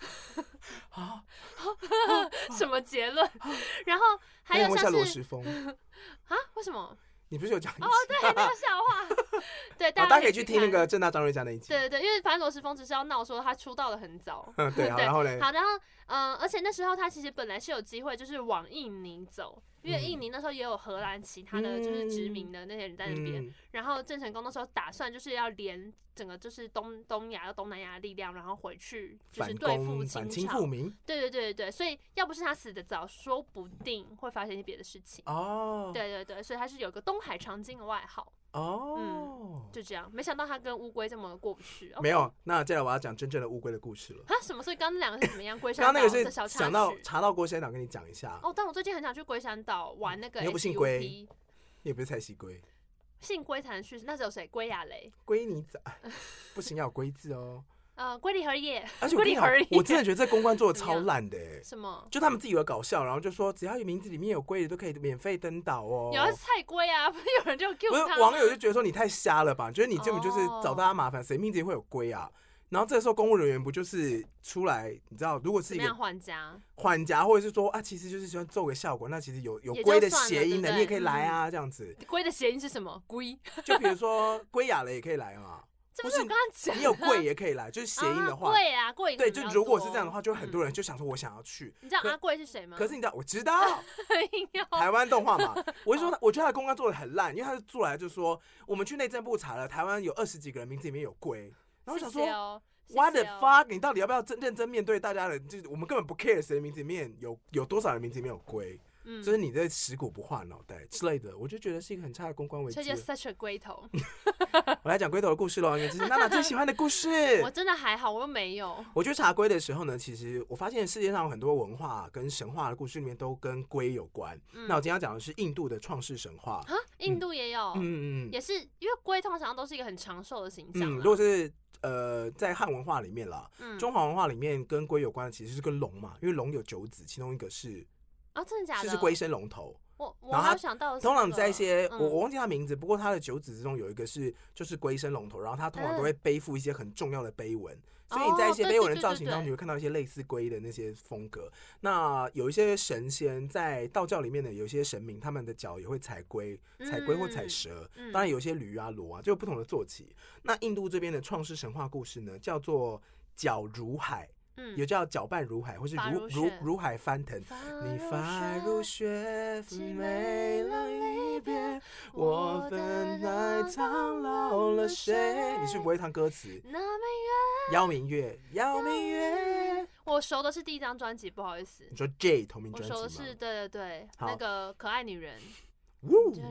什么结论？然后还有像是罗时丰啊？为什么？ 你不是有讲对，那个笑话，对， 大家可以去听那个正大张瑞佳那一集。 对，因为反正罗时丰只是要闹说他出道的很早。 对，然后嘞， 好，然后而且那时候他其实本来是有机会就是往印尼走，因为印尼那时候也有荷兰其他的就是殖民的那些人在那边，然后郑成功那时候打算就是要连整个就是东亚到东南亚的力量，然后回去就是对付反清复明。 对，所以要不是他死得早，说不定会发生一些别的事情。对，所以他是有个东海长巾的外号。就这样，没想到他跟乌龟这么过不去。 没有，那接下来我要讲真正的乌龟的故事了。 什么？所以刚刚那两个是怎么样？龟山岛的小插曲。 刚刚那个是查到龟山岛，跟你讲一下。 但我最近很想去龟山岛玩那个 SUP。 你又不姓龟，你也不是蔡西龟， 姓龟才能去。那时候谁？龟亚雷。 龟你仔，不行，要有龟字哦。 龟梨和也， 而且我真的觉得这公关做的超烂的什么？ 就他们自己有搞笑，然后就说只要名字里面有龟的都可以免费登岛哦。 有菜龟啊，不是有人就 Q 他。 不是网友就觉得说你太瞎了吧？觉得你根本就是找大家麻烦，谁名字里会有龟啊？然后这个时候公务人员不就是出来？你知道，如果是一个缓夹，或者是说其实就是喜欢做个效果，那其实有龟的谐音的，你也可以来啊，这样子。 龟的谐音是什么？龟？ 就比如说龟亚雷也可以来嘛。 不是我刚刚讲， 你有贵也可以来，就是谐音的话。 贵啊，贵。 对，就如果是这样的话，就很多人就想说我想要去。 你知道阿贵是谁吗？ 可是你知道，我知道，台湾动画嘛。我就说，我觉得他的公关做的很烂，因为他是做来就说，我们去内政部查了，台湾有20几个人名字里面有龟，然后我想说。What the fuck？ 你到底要不要认真面对大家的？就是我们根本不 care 谁的名字里面有多少人名字里面有龟。就是你在食古不化脑袋之类的，我就觉得是一个很差的公关危机。 这就是 such a 龟头。 我来讲龟头的故事喽，因为这是娜娜最喜欢的故事。 我真的还好，我又没有。 我去查龟的时候呢，其实我发现世界上有很多文化跟神话的故事里面都跟龟有关。那我今天要讲的是印度的创世神话。 印度也有，也是因为龟通常都是一个很长寿的形象。 如果是在汉文化里面啦，中华文化里面跟龟有关的其实是跟龙嘛，因为龙有9子，其中一个是。 真的假的？ 就是龟生龙头。 我还有想到， 通常在一些我忘记他名字，不过他的9子之中有一个是就是龟生龙头，然后他通常都会背负一些很重要的碑文，所以你在一些碑文的造型当中，你会看到一些类似龟的那些风格。那有一些神仙在道教里面的有一些神明，他们的脚也会踩龟或踩蛇，当然有些驴啊、骡啊，就有不同的坐骑。那印度这边的创世神话故事呢，叫做脚如海。也叫搅拌如海，或是如海翻腾。你发如雪，没了离别，我分来苍老了谁？你是不会唱歌词？邀明月，邀明月。 我熟的是第1张专辑，不好意思。 你说 J 同名专辑吗？ 我熟的是对，那个可爱女人。 你知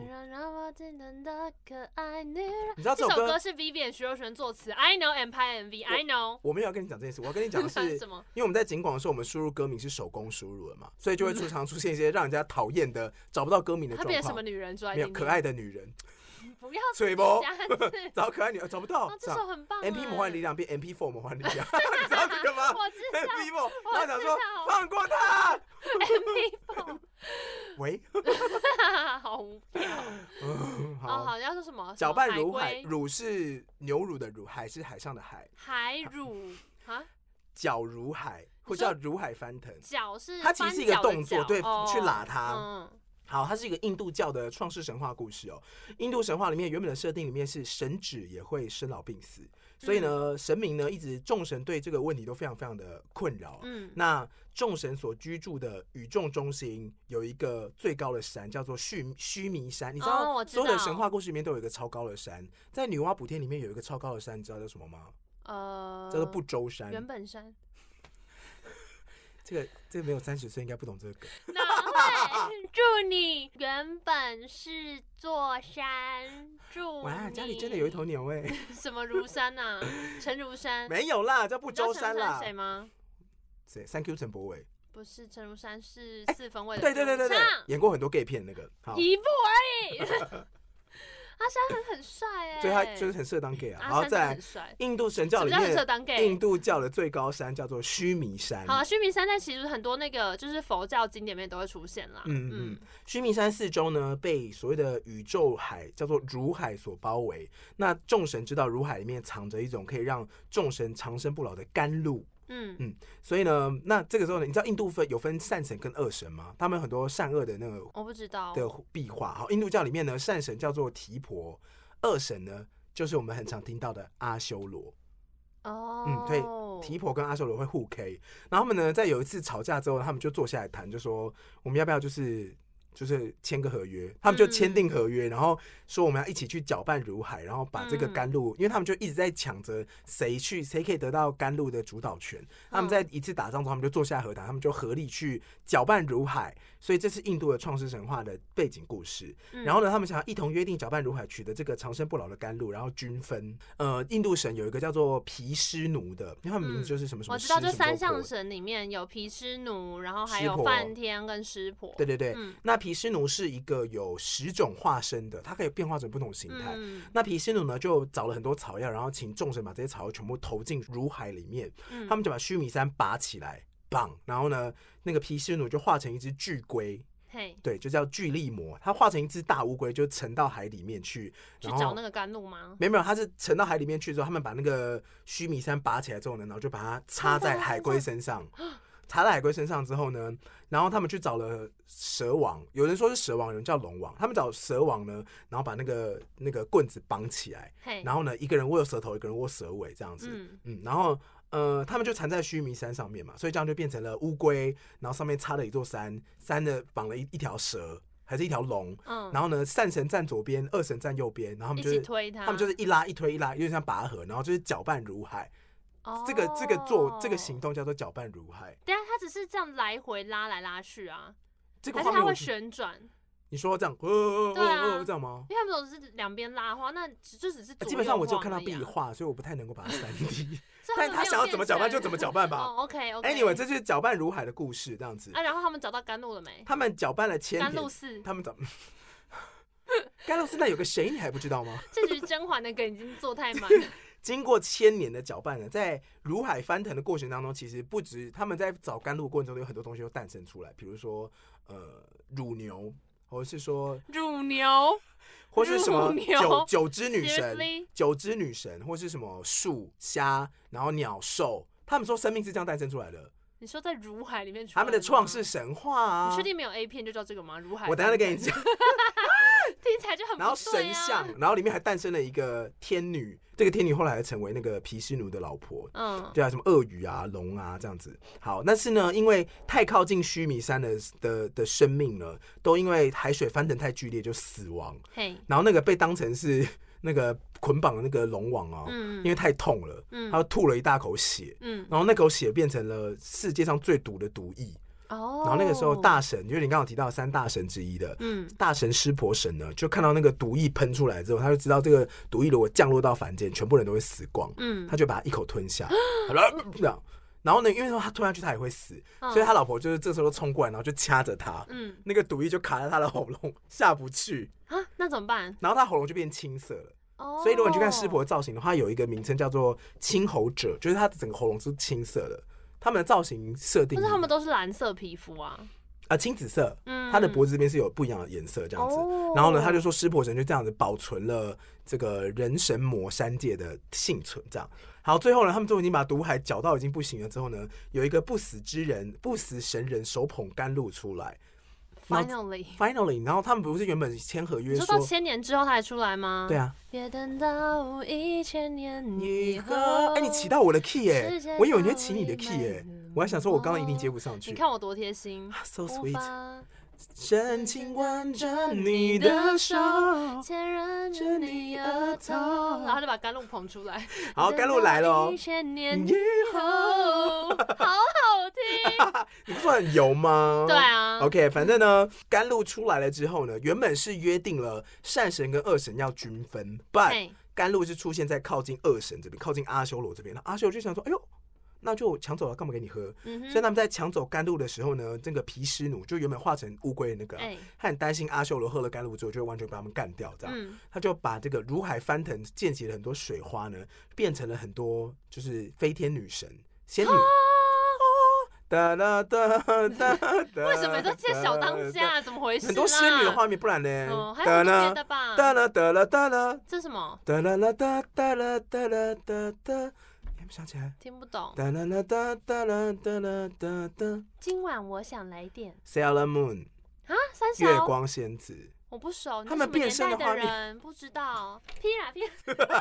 道这首歌是 Vivian 徐若瑄作词 ，I know and 拍 MV，I know。 我没有要跟你讲这件事，我要跟你讲的是什么？因为我们在警广的时候，我们输入歌名是手工输入的嘛，所以就会常出现一些让人家讨厌的、找不到歌名的状况。 他变成什么女人？ 没有可爱的女人。 不要吹波，找可爱女找不到。 这首很棒。 MP 魔幻力量变 MP4 魔幻力量，你知道这个吗？ 我知道。 MP4，然后想说放过他。 MP4。 喂。 好无聊。好，要说什么？ 搅拌如海，乳是牛乳的乳，海是海上的海。 海乳啊？ 搅如海，或叫如海翻腾。 搅是它其实是一个动作，对，去拉它。好，它是一个印度教的创世神话故事哦。印度神话里面原本的设定里面是神祇也会生老病死， 所以呢，神明呢一直众神对这个问题都非常非常的困扰。那众神所居住的宇宙中心有一个最高的山，叫做须弥山。你知道，所有的神话故事里面都有一个超高的山，在女娲补天里面有一个超高的山，你知道叫什么吗？叫做不周山。 原本山。 这个没有30岁应该不懂这个。 哪会？祝你原本是座山，祝哇，家里真的有一头牛哎！ 什么如山啊？陈如山？ 没有啦，叫不周山啦。 谁吗？ 谁？3Q 陈柏伟。 不是，陈如山是4分位的。 对，演过很多 gay 片那个。 一部而已。阿山很帅哎， 所以他就是很适合当 gay 啊。然后在印度神教里面，印度教的最高山叫做须弥山。 好，须弥山在其实很多那个就是佛教经典里面都会出现啦。 须弥山四周呢被所谓的宇宙海叫做如海所包围。那众神知道如海里面藏着一种可以让众神长生不老的甘露。所以呢，那这个时候呢，你知道印度有分善神跟恶神吗？他们很多善恶的那个我不知道的壁画。好，印度教里面呢，善神叫做提婆，恶神呢就是我们很常听到的阿修罗。对，提婆跟阿修罗会互 K， 然后他们呢在有一次吵架之后，他们就坐下来谈，就说我们要不要就是签个合约，他们就签订合约，然后说我们要一起去搅拌如海，然后把这个甘露，因为他们就一直在抢着谁可以得到甘露的主导权。他们在一次打仗之后，他们就坐下来和谈，他们就合力去搅拌如海。所以这是印度的创世神话的背景故事。然后呢，他们想要一同约定搅拌如海，取得这个长生不老的甘露，然后均分。印度神有一个叫做毗湿奴的，因为他们名字就是什么什么。 我知道，就3象神里面有毗湿奴，然后还有梵天跟湿婆。 对，那毗湿奴是一个有10种化身的，它可以变化成不同形态。那毗湿奴呢，就找了很多草药，然后请众神把这些草药全部投进如海里面。他们就把须弥山拔起来。然后呢，那个毗湿奴就化成一只巨龟，对，就叫巨力魔。它化成一只大乌龟，就沉到海里面去找那个甘露吗？ 没有，它是沉到海里面去之后，他们把那个须弥山拔起来之后呢，然后就把它插在海龟身上。插在海龟身上之后呢，然后他们去找了蛇王，有人说是蛇王，有人叫龙王。他们找蛇王呢，然后把那个棍子绑起来，然后呢，一个人握舌头，一个人握蛇尾，这样子。然后他们就缠在须弥山上面嘛，所以这样就变成了乌龟，然后上面插了一座山，山的绑了一条蛇，还是一条龙。然后呢，善神站左边，恶神站右边，然后他们就是一起推它， 他们就是一拉一推一拉，有点像拔河，然后就是搅拌如海。这个行动叫做搅拌如海。 对啊，它只是这样来回拉来拉去啊， 这个还是它会旋转？ 你说这样，这样吗？ 因为他们都是两边拉的话，那就只是基本上我只有看到壁画，所以我不太能够把它3D。但他想要怎么搅拌就怎么搅拌吧。 OK。 Anyway， 这就是搅拌如海的故事，这样子。 然后他们找到甘露了没？ 他们搅拌了千年。 甘露寺。 他们甘露寺那有个谁你还不知道吗？ 这局甄嬛的梗已经做太满了。 经过1000年的搅拌呢，在如海翻腾的过程当中，其实不止他们在找甘露的过程中，有很多东西都诞生出来，比如说乳牛，或者是说乳牛， 或是什么九只女神，或是什么树虾，然后鸟兽，他们说生命是这样诞生出来的。 你说在如海里面， 他们的创世神话啊？ 你确定没有 A 片就叫这个吗？如海， 我等一下再跟你讲。 听起来就很不对啊。 然后神像，然后里面还诞生了一个天女，这个天女后来还成为那个毗湿奴的老婆。对啊，什么鳄鱼啊、龙啊这样子。好，但是呢，因为太靠近须弥山的生命呢，都因为海水翻腾太剧烈就死亡。然后那个被当成是那个捆绑的那个龙王哦，因为太痛了，他吐了一大口血，然后那口血变成了世界上最毒的毒液。然后那个时候大神，就是你刚刚提到3大神之一的，大神湿婆神呢，就看到那个毒液喷出来之后，他就知道这个毒液如果降落到凡间，全部人都会死光，他就把它一口吞下，然后呢，因为说他吞下去他也会死，所以他老婆就是这时候冲过来，然后就掐着他，那个毒液就卡在他的喉咙下不去啊，那怎么办？ 然后他喉咙就变青色了。所以如果你去看湿婆的造型的话，有一个名称叫做青喉者，就是他的整个喉咙是青色的。他们的造型设定， 但是他们都是蓝色皮肤啊， 青紫色，他的脖子这边是有不一样的颜色这样子。然后呢，他就说湿婆神就这样子保存了这个人神魔3界的幸存，这样。好，最后呢，他们都已经把毒海搅到已经不行了之后呢，有一个不死神人手捧甘露出来。 Finally， 然后他们不是原本签合约说到1000年之后他才出来吗？ 对啊。 别等到1000年以后。 哎，你起到我的 key 耶！我以为你会起你的 key 耶，我还想说我刚刚一定接不上去。 你看我多贴心 ，so sweet。深情挽着你的手， 牵染着你额头，然后就把甘露捧出来。 好，甘露来了。 1000年以后，好好听。 你不是很油吗？ 对啊。 OK， 反正呢，甘露出来了之后呢，原本是约定了善神跟恶神要均分 ，but 甘露是出现在靠近恶神这边，靠近阿修罗这边。阿修罗就想说，哎呦。那就抢走了，干嘛给你喝？所以他们在抢走甘露的时候呢，这个毗湿奴就原本化成乌龟的那个，他很担心阿修罗喝了甘露之后就会完全把他们干掉，这样，他就把这个如海翻腾溅起了很多水花呢，变成了很多就是飞天女神、仙女。哒啦哒哒哒， 为什么都接小当家？怎么回事？ 很多仙女的画面，不然呢？ 还有别的吧？ 哒啦哒啦哒啦， 这是什么？ 哒啦啦哒哒啦哒啦哒哒。想起来， 听不懂。 哒啦啦哒哒啦哒啦哒哒。 今晚我想来点 Sailor Moon 啊，三小月光仙子， 我不熟。 他们变身的画面不知道。劈啦劈！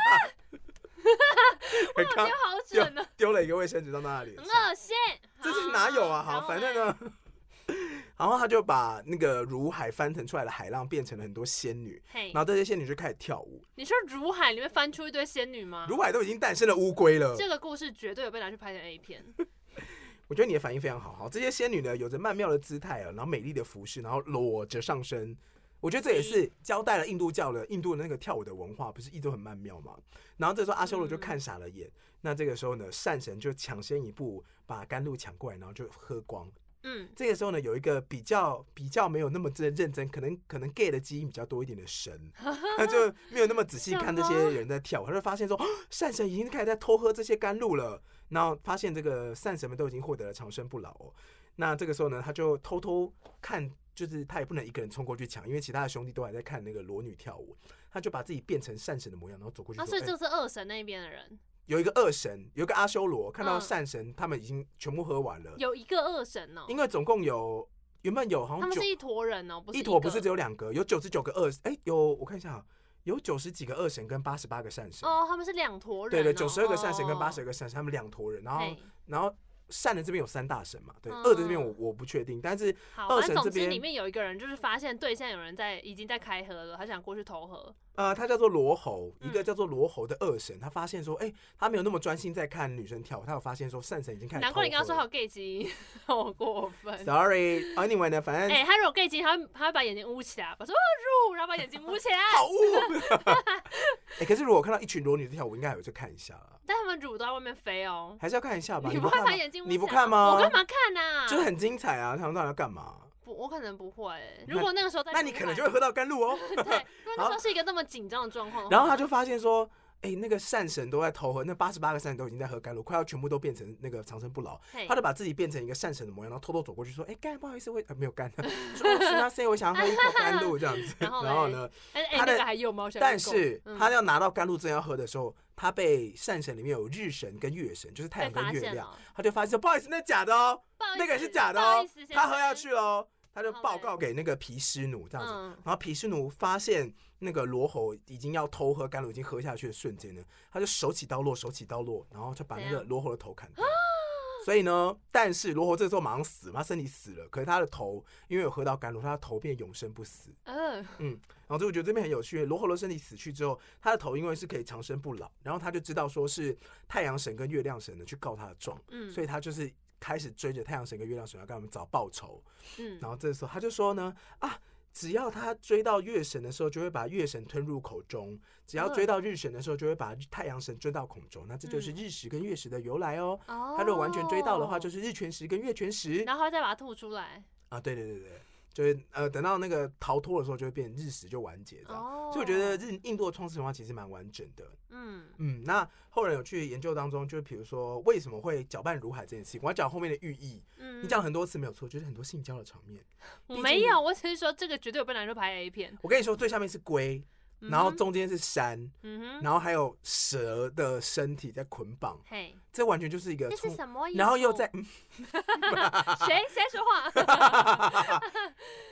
我丢好准了， 丢了一个卫生纸到那里， 很恶心。 这是哪有啊？好，反正呢。然后他就把那个如海翻腾出来的海浪变成了很多仙女，然后这些仙女就开始跳舞。 你说如海里面翻出一堆仙女吗？ 如海都已经诞生了乌龟了。 这个故事绝对有被拿去拍成 A 片。 我觉得你的反应非常好。好，这些仙女呢，有着曼妙的姿态啊，然后美丽的服饰，然后裸着上身。我觉得这也是交代了印度的那个跳舞的文化，不是一直都很曼妙吗？然后这时候阿修罗就看傻了眼。那这个时候呢，善神就抢先一步把甘露抢过来，然后就喝光。这个时候呢，有一个比较没有那么认真，可能 gay 的基因比较多一点的神，他就没有那么仔细看这些人在跳舞，他就发现说，善神已经开始在偷喝这些甘露了，然后发现这个善神们都已经获得了长生不老哦。那这个时候呢，他就偷偷看，就是他也不能一个人冲过去抢，因为其他的兄弟都还在看那个裸女跳舞，他就把自己变成善神的模样，然后走过去说， 所以这是恶神那边的人。 有一个恶神，有一个阿修罗，看到善神，他们已经全部喝完了。 有一个恶神哦， 因为总共原本有好像他们是一坨人哦，不是一坨，不是只有2个，有99个恶，我看一下，有90几个恶神跟88个善神。 哦，他们是2坨人。 对，92个善神跟82个善神，他们2坨人，然后。善的这边有3大神嘛，对，恶的这边我不确定，但是恶神这边里面有一个人就是发现对象有人已经在开喝了，他想过去偷喝。 他叫做罗喉，一个叫做罗喉的恶神，他发现说，他没有那么专心在看女生跳舞，他有发现说善神已经开始偷喝了。 难怪你刚刚说还有 gay 基因，好过分。 Sorry，anyway 呢，反正他如果 gay 基因，他会把眼睛捂起来，把说入，然后把眼睛捂起来。 好污。可是如果看到一群裸女在跳舞，应该还有去看一下啦。 但他们乳都在外面飞哦， 还是要看一下吧。 你不会把眼睛捂起来？ 你不看吗？ 我干嘛看啊？ 就是很精彩啊！他们到底要干嘛？ 我可能不会。如果那个时候在， 那你可能就会喝到甘露哦。 对，如果那时候是一个那么紧张的状况， 然后他就发现说，那个善神都在偷喝，那88个善神都已经在喝甘露，快要全部都变成那个长生不老。他就把自己变成一个善神的模样，然后偷偷走过去说：“干，不好意思，没有干。”说：“那是我想要喝一口甘露这样子。”然后呢， 他的还有吗？ 但是他要拿到甘露正要喝的时候，他被善神里面有日神跟月神，就是太阳跟月亮，他就发现说：“不好意思，那假的哦，那个是假的哦。”他喝下去哦。他就报告给那个毗湿奴这样子，然后毗湿奴发现那个罗喉已经要偷喝甘露，已经喝下去的瞬间呢，他就手起刀落，然后就把那个罗喉的头砍掉。所以呢，但是罗喉这个时候马上死，他身体死了，可是他的头因为有喝到甘露，他的头变永生不死。然后我觉得这边很有趣，罗喉的身体死去之后，他的头因为是可以长生不老，然后他就知道说是太阳神跟月亮神呢去告他的状，所以他就是开始追着太阳神跟月亮神要跟他们找报仇。然后这时候他就说呢，只要他追到月神的时候，就会把月神吞入口中；只要追到日神的时候，就会把太阳神追到口中。那这就是日食跟月食的由来哦。他如果完全追到的话，就是日全食跟月全食。 然后再把它吐出来。 对，就是等到那个逃脱的时候，就会变日食就完结这样。所以我觉得印度的创世神话其实蛮完整的。那后人有去研究当中，就比如说为什么会搅拌如海这件事情，我要讲后面的寓意。你讲很多次没有错，就是很多性交的场面。 我没有，我只是说这个绝对有被拿去拍 A 片。 我跟你说，最下面是龟。然后中间是山，然后还有蛇的身体在捆绑，这完全就是一个。 这是什么意思？ 然后又在谁说话？ 反正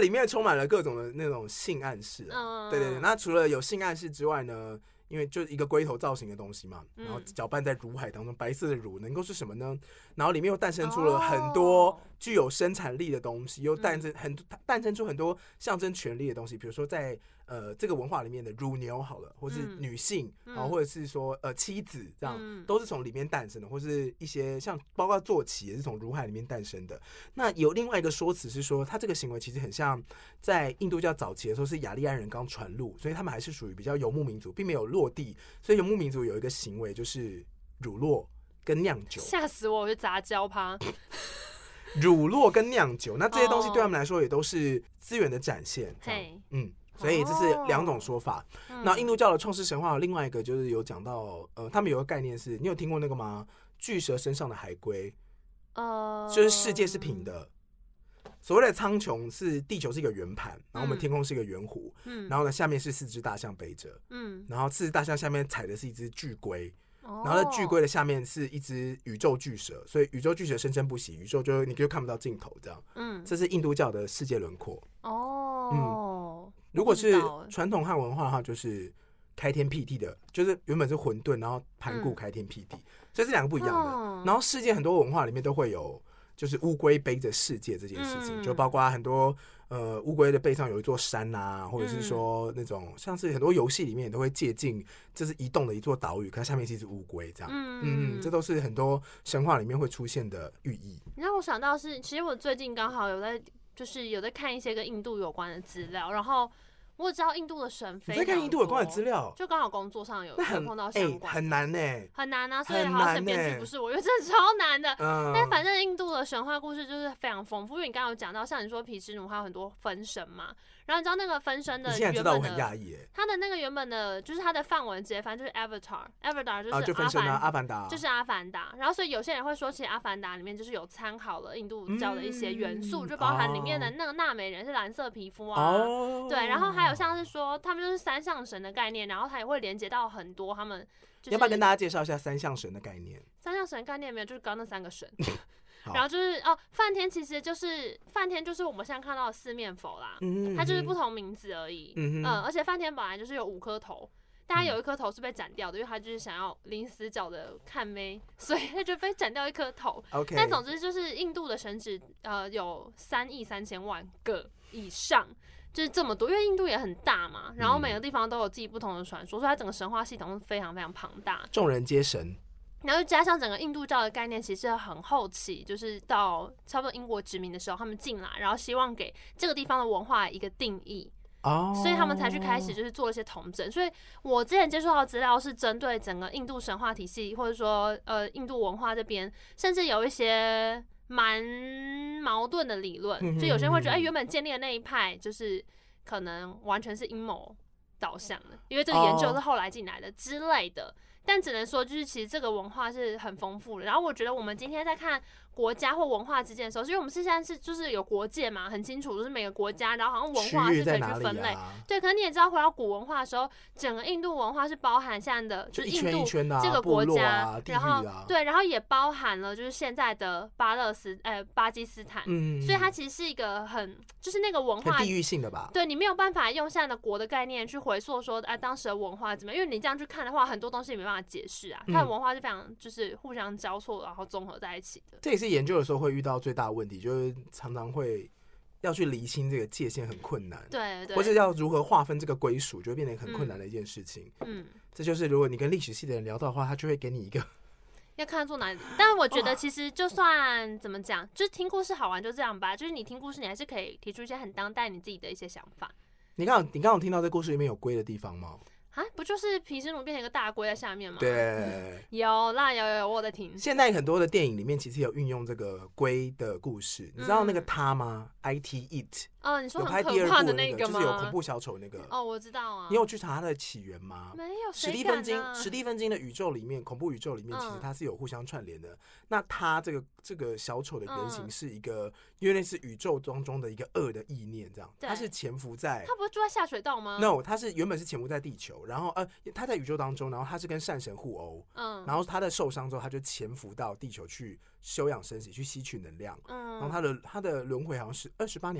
里面充满了各种的那种性暗示对对对。那除了有性暗示之外呢，因为就一个龟头造型的东西嘛，然后搅拌在乳海当中，白色的乳能够是什么呢？然后里面又诞生出了很多具有生产力的东西，又诞生出很多象征权力的东西，比如说在这个文化里面的乳牛好了，或是女性，或者是说妻子，这样都是从里面诞生的，或是一些像包括坐骑也是从乳海里面诞生的。那有另外一个说辞是说，他这个行为其实很像在印度教早期的时候是雅利安人刚传入，所以他们还是属于比较游牧民族，并没有落地，所以游牧民族有一个行为就是乳酪跟酿酒。 吓死我就杂交趴。 乳酪跟酿酒，那这些东西对他们来说也都是资源的展现。所以这是两种说法。那印度教的创世神话有另外一个就是有讲到，他们有个概念是，你有听过那个吗？巨蛇身上的海龟，就是世界是平的。所谓的苍穹是地球是一个圆盘，然后我们天空是一个圆弧，然后呢下面是4只大象背着，然后4只大象下面踩的是一只巨龟。然后巨龟的下面是一只宇宙巨蛇，所以宇宙巨蛇生生不息，宇宙你就看不到尽头，这样。这是印度教的世界轮廓。如果是传统汉文化的话，就是开天辟地的，就是原本是混沌，然后盘古开天辟地，所以这两个不一样的。然后世界很多文化里面都会有，就是乌龟背着世界这件事情，就包括很多乌龟的背上有一座山啊，或者是说那种像是很多游戏里面也都会借鉴，这是移动的一座岛屿，可是下面是一只乌龟这样。这都是很多神话里面会出现的寓意。 让我想到是，其实我最近刚好有在看一些跟印度有关的资料，然后我知道印度的神非常多。你在看印度有关的资料？ 就刚好工作上有碰到相关， 很难很难啊！所以好险编剧不是我，因为真的超难的。但反正印度的神话故事就是非常丰富，因为你刚刚有讲到，像你说毗湿奴还有很多分身嘛。然后你知道那个分身的原本的， 你现在知道我很讶异他的那个原本的，就是他的梵文直接翻就是 Avatar 就是阿凡达， 就是阿凡达。然后所以有些人会说，其实阿凡达里面就是有参考了印度教的一些元素，就包含里面的那个纳美人是蓝色皮肤啊，对，然后还有像是说他们就是三象神的概念，然后他也会连接到很多他们。 要不要跟大家介绍一下三象神的概念？ 三象神的概念没有，就是刚刚那3个神。然后就是梵天其实就是我们现在看到的四面佛啦，它就是不同名字而已。而且梵天本来就是有5颗头，但他有1颗头是被斩掉的，因为他就是想要临死角的看妹，所以他就被斩掉1颗头。但总之就是印度的神祇有3亿3千万个以上。就是这么多，因为印度也很大嘛，然后每个地方都有自己不同的传说，所以它整个神话系统是非常非常庞大， 众人皆神。 然后加上整个印度教的概念，其实很后期，就是到差不多英国殖民的时候，他们进来，然后希望给这个地方的文化一个定义，所以他们才去开始就是做一些统整。所以我之前接触到的资料是针对整个印度神话体系，或者说印度文化这边，甚至有一些蛮矛盾的理论，就有些人会觉得，原本建立的那一派就是可能完全是阴谋导向的，因为这个研究是后来进来的之类的。但只能说，就是其实这个文化是很丰富的。然后我觉得我们今天在看国家或文化之间的时候，因为我们现在是就是有国界嘛，很清楚，就是每个国家，然后好像文化是可以去分类。对，可是你也知道，回到古文化的时候，整个印度文化是包含现在的就是印度这个国家，然后对，然后也包含了就是现在的巴基斯坦，所以它其实是一个就是那个文化很地域性的吧？ 对，你没有办法用现在的国的概念去回溯说，当时的文化怎么样？因为你这样去看的话，很多东西也没办法解释啊。它的文化是非常就是互相交错，然后综合在一起的。 这也是研究的时候会遇到最大的问题，就是常常会要去厘清这个界限很困难， 对， 或者要如何划分这个归属，就会变得很困难的一件事情。这就是如果你跟历史系的人聊到的话，他就会给你一个要看做哪里。但我觉得其实就算怎么讲，就是听故事好玩就这样吧。就是你听故事，你还是可以提出一些很当代你自己的一些想法。你刚刚有听到这故事里面有龟的地方吗？ 不就是毗湿奴变成一个大龟在下面吗？ 对， 有啦，有，我在听。 现在很多的电影里面其实有运用这个龟的故事，你知道那个它吗？IT It。 你说很可怕的那个吗？就是有恐怖小丑那个。 我知道啊。 你有去查它的起源吗？ 没有。 史蒂芬金的宇宙里面，恐怖宇宙里面，其实它是有互相串联的。那它这个小丑的原型是一个，因为那是宇宙当中的一个恶的意念，这样。它是潜伏在。 它不是住在下水道吗 ？No， 它是原本是潜伏在地球，然后它在宇宙当中，然后它是跟善神互殴，然后它的受伤之后，它就潜伏到地球去休养生息，去吸取能量，然后它的轮回好像是28年还是14年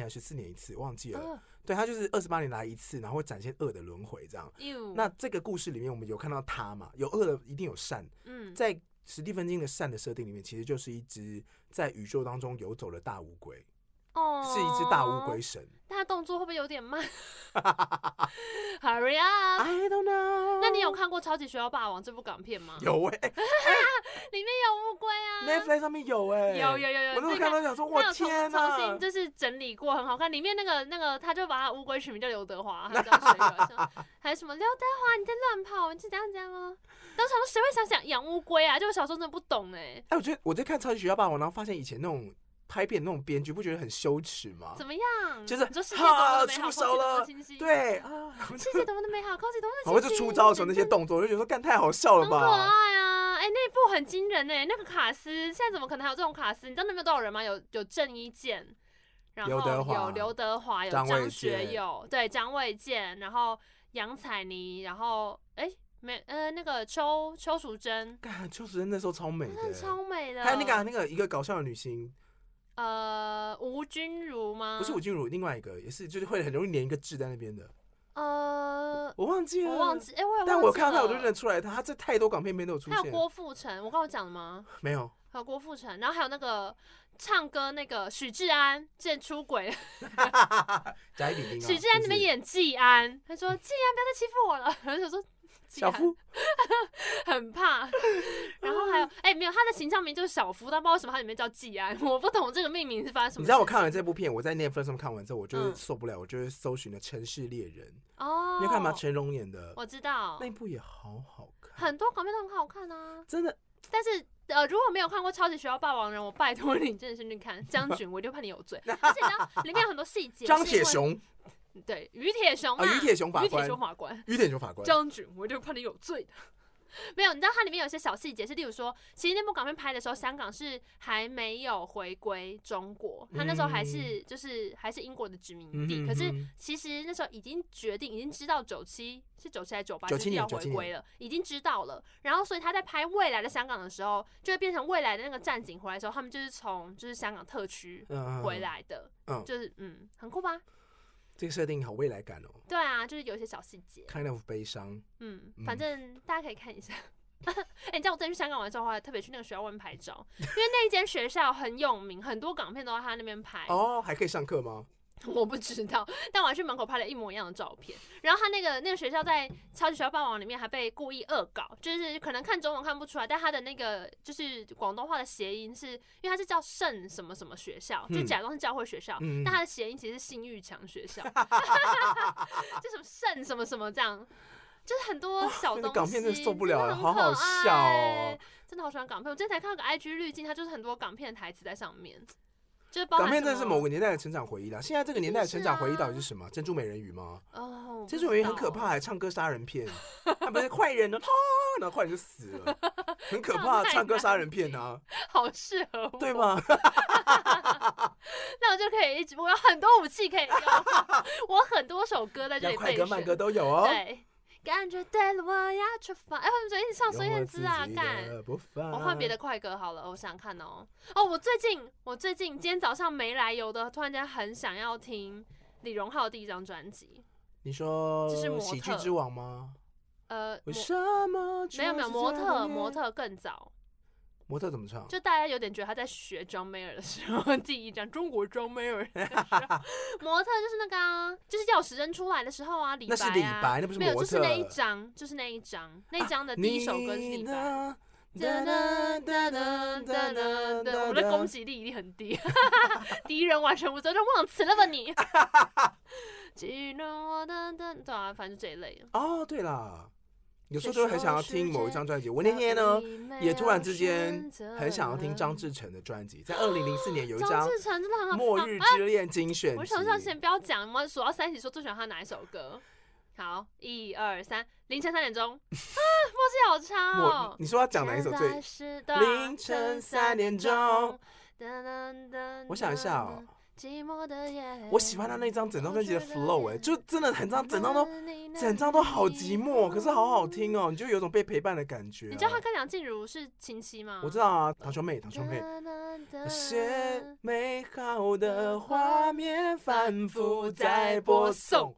一次，忘记了。对，他就是28年来一次，然后会展现恶的轮回这样。那这个故事里面，我们有看到他嘛？有恶的一定有善。在史蒂芬金的善的设定里面，其实就是一只在宇宙当中游走的大乌龟。是一只大乌龟神。 他动作会不会有点慢？Hurry up！ I don't know。 那你有看过《超级学校霸王》这部港片吗？ 有里面有乌龟啊 ，Netflix 上面有有。我那时候看到想说，我天哪！ 重新就是整理过，很好看。里面那个，他就把他乌龟取名叫刘德华，他叫水哥，还有什么刘德华你在乱跑，你是这样哦。当时想说谁会想养乌龟啊？就我小时候真的不懂我觉得我在看《超级学校霸王》，然后发现以前那种拍片那种编剧不觉得很羞耻吗？ 怎么样？ 就是世界多么的美好， 出手了，对啊，世界多么的美好，空气多么的清晰。 然后就出招的时候那些动作，我就觉得说干太好笑了吧， 很可爱啊！那一部很惊人那个卡司现在怎么可能还有这种卡司？你知道那边有多少人吗？有郑伊健，然后有刘德华，有张学友，对，张卫健，然后杨采妮，然后那个邱淑贞， 邱淑贞那时候超美的， 真的超美的。 还有那个一个搞笑的女星。 吴君如吗？ 不是吴君如，另外一个也是，就是会很容易连一个痣在那边的。我忘记了， 我也忘记了。 但我看到他我就认得出来他这太多港片片都有出现。 还有郭富城，我刚刚讲了吗？ 没有。 还有郭富城，然后还有那个唱歌那个许志安，之前出轨了。许志安那边演季安，他说季安不要再欺负我了，然后就说。 小夫很怕，然后还有没有他的形象名就是小夫，但不知道为什么他里面叫季安，我不懂这个命名是发生什么事。 你知道我看完这部片，我在 Netflix 上看完之后，我就受不了，我就搜寻了《城市猎人》。你有看吗？成龙演的， 我知道那一部也好好看， 很多港片都很好看啊， 真的。 但是如果没有看过《超级学校霸王》的人，我拜托你真的先去看将军，我就怕你有罪。而且呢，里面有很多细节。 张铁雄。 对，于铁雄于铁雄法官，将军，我就怕你有罪的。没有，你知道它里面有些小细节是，例如说，其实那部港片拍的时候，香港是还没有回归中国，它那时候还是还是英国的殖民地。可是其实那时候已经决定，已经知道97还是98就是要回归了，已经知道了。然后所以他在拍未来的香港的时候，就会变成未来的那个战警回来的时候，他们就是从香港特区回来的，就是很酷吧？ 这个设定好未来感哦。 对啊，就是有一些小细节 ，kind of 悲伤。 反正大家可以看一下。你知道我在去香港玩之后，还特别去那个学校外面拍照，因为那一间学校很有名，很多港片都在他那边拍。 还可以上课吗？ 我不知道，但我还去门口拍了一模一样的照片。然后他那个学校在《超级学校霸王》里面还被故意恶搞，就是可能看中文看不出来，但他的那个就是广东话的谐音是，因为他是叫圣什么什么学校，就假装是教会学校，但他的谐音其实是性欲强学校，就什么圣什么什么这样。就是很多小东西， 港片真的受不了了，好好笑哦！ 真的好喜欢港片，我之前才看到个 IG 滤镜，它就是很多港片的台词在上面。就是港片真的是某个年代的成长回忆啦。现在这个年代的成长回忆到底是什么？珍珠美人鱼吗？珍珠美人鱼很可怕，唱歌杀人片，他不是坏人呢，然后坏人就死了，很可怕，唱歌杀人片啊， 好适合我， 对吗？ 那我就可以我有很多武器可以用，我很多首歌在这里备选， 快歌慢歌都有哦。 对。感觉对了，我要出发。我们最近唱孙燕姿啊，干！我换别的快歌好了，我想看哦。我最近今天早上没来由的，突然间很想要听李荣浩的第一张专辑。 你说喜剧之王吗？为什么？ 没有，模特更早。 模特怎么唱？ 就大家有点觉得他在学 John Mayer 的时候，第一张中国 John Mayer 模特就是那个就是钥匙扔出来的时候啊，李白啊， 那是李白，那不是模特， 没有，就是那一张，那一张的第一首歌是李白。我的攻击力一定很低，敌人完全无责任，忘词了吧你？记得我的对啊，反正就这一类的。 对啦。有时候就很想要听某一张专辑。我那天呢，也突然之间很想要听张智成的专辑。在2004年有一张《末日之恋》精选集。 我想先不要讲，我们数到3起说最喜欢他哪一首歌。好，1、2、3，凌晨3点钟。默契好差哦。 你说要讲哪一首最？凌晨3点钟。我想一下哦。 寂寞的夜。 我喜欢他那张整张专辑的 flow， 就真的整张都好寂寞，可是好好听哦，你就有种被陪伴的感觉。 你知道他跟梁静茹是亲戚吗？ 我知道啊，堂兄妹。那些美好的画面反复在播送。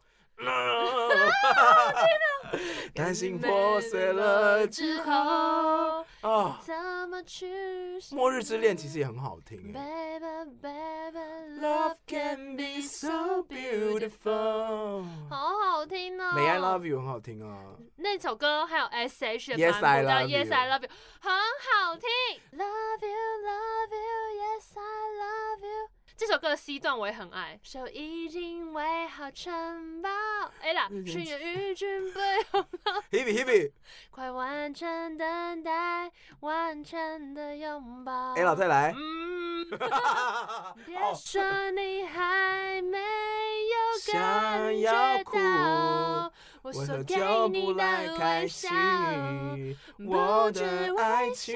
担心破碎了之后，怎么去？末日之恋其实也很好听。Love can be so beautiful， 好好听哦。 May I Love You 很好听啊。 那首歌还有 S.H 的 Yes I Love You， Yes I Love You 很好听。Love you, love you, Yes I love you。这首歌的 C 段我也很爱，手已经围好城堡，巡游与准备好 ，Hebe， 快完成等待，完成的拥抱。 老再来， 别说你还没有想要哭， 我所给就你不来的开微笑， 心，我的爱情。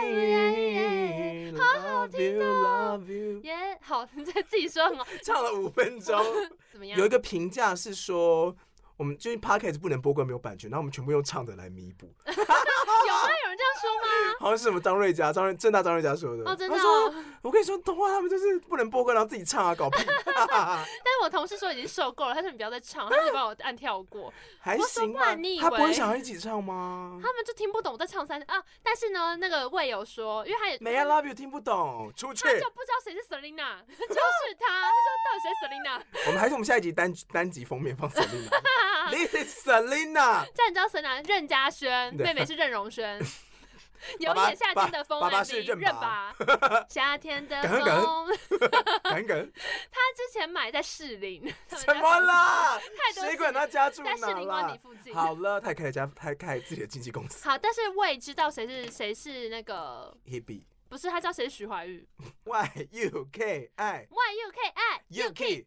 好好听哦 ，Love you， 耶，好，你在自己说很好， 唱了5分钟， 怎么样？ 有一个评价是说，我们就是 podcast 不能播歌没有版权，然后我们全部用唱的来弥补。 有吗？有人这样说吗？ 好像是什么正大张瑞佳说的。 哦，真的、 他说，我跟你说，童话他们就是不能播歌，然后自己唱啊，搞屁。 但是我同事说已经受够了，他说你不要再唱，他就帮我按跳过。 还行吧，他不会想要一起唱吗？ 他们就听不懂我在唱但是呢，那个魏有说，因为他也 May I Love You 听不懂，出去。 他就不知道谁是 Selina， 就是他说到底谁是 Selina？ 我们下一集单集封面放 Selina。This is Selina。 这样你知道 Selina 任嘉萱，妹妹是任容萱。有演夏天的风， 爸爸是任爸。夏天的风， 梗。 他之前买在士林。 什么啦？ 太多谁管他家住哪啦？ 在士林官邸附近。 好了，他开自己的经纪公司。 好，但是我也知道谁是那个 Hebe。 不是，他知道谁是徐怀钰。 YUKI。 YUKI。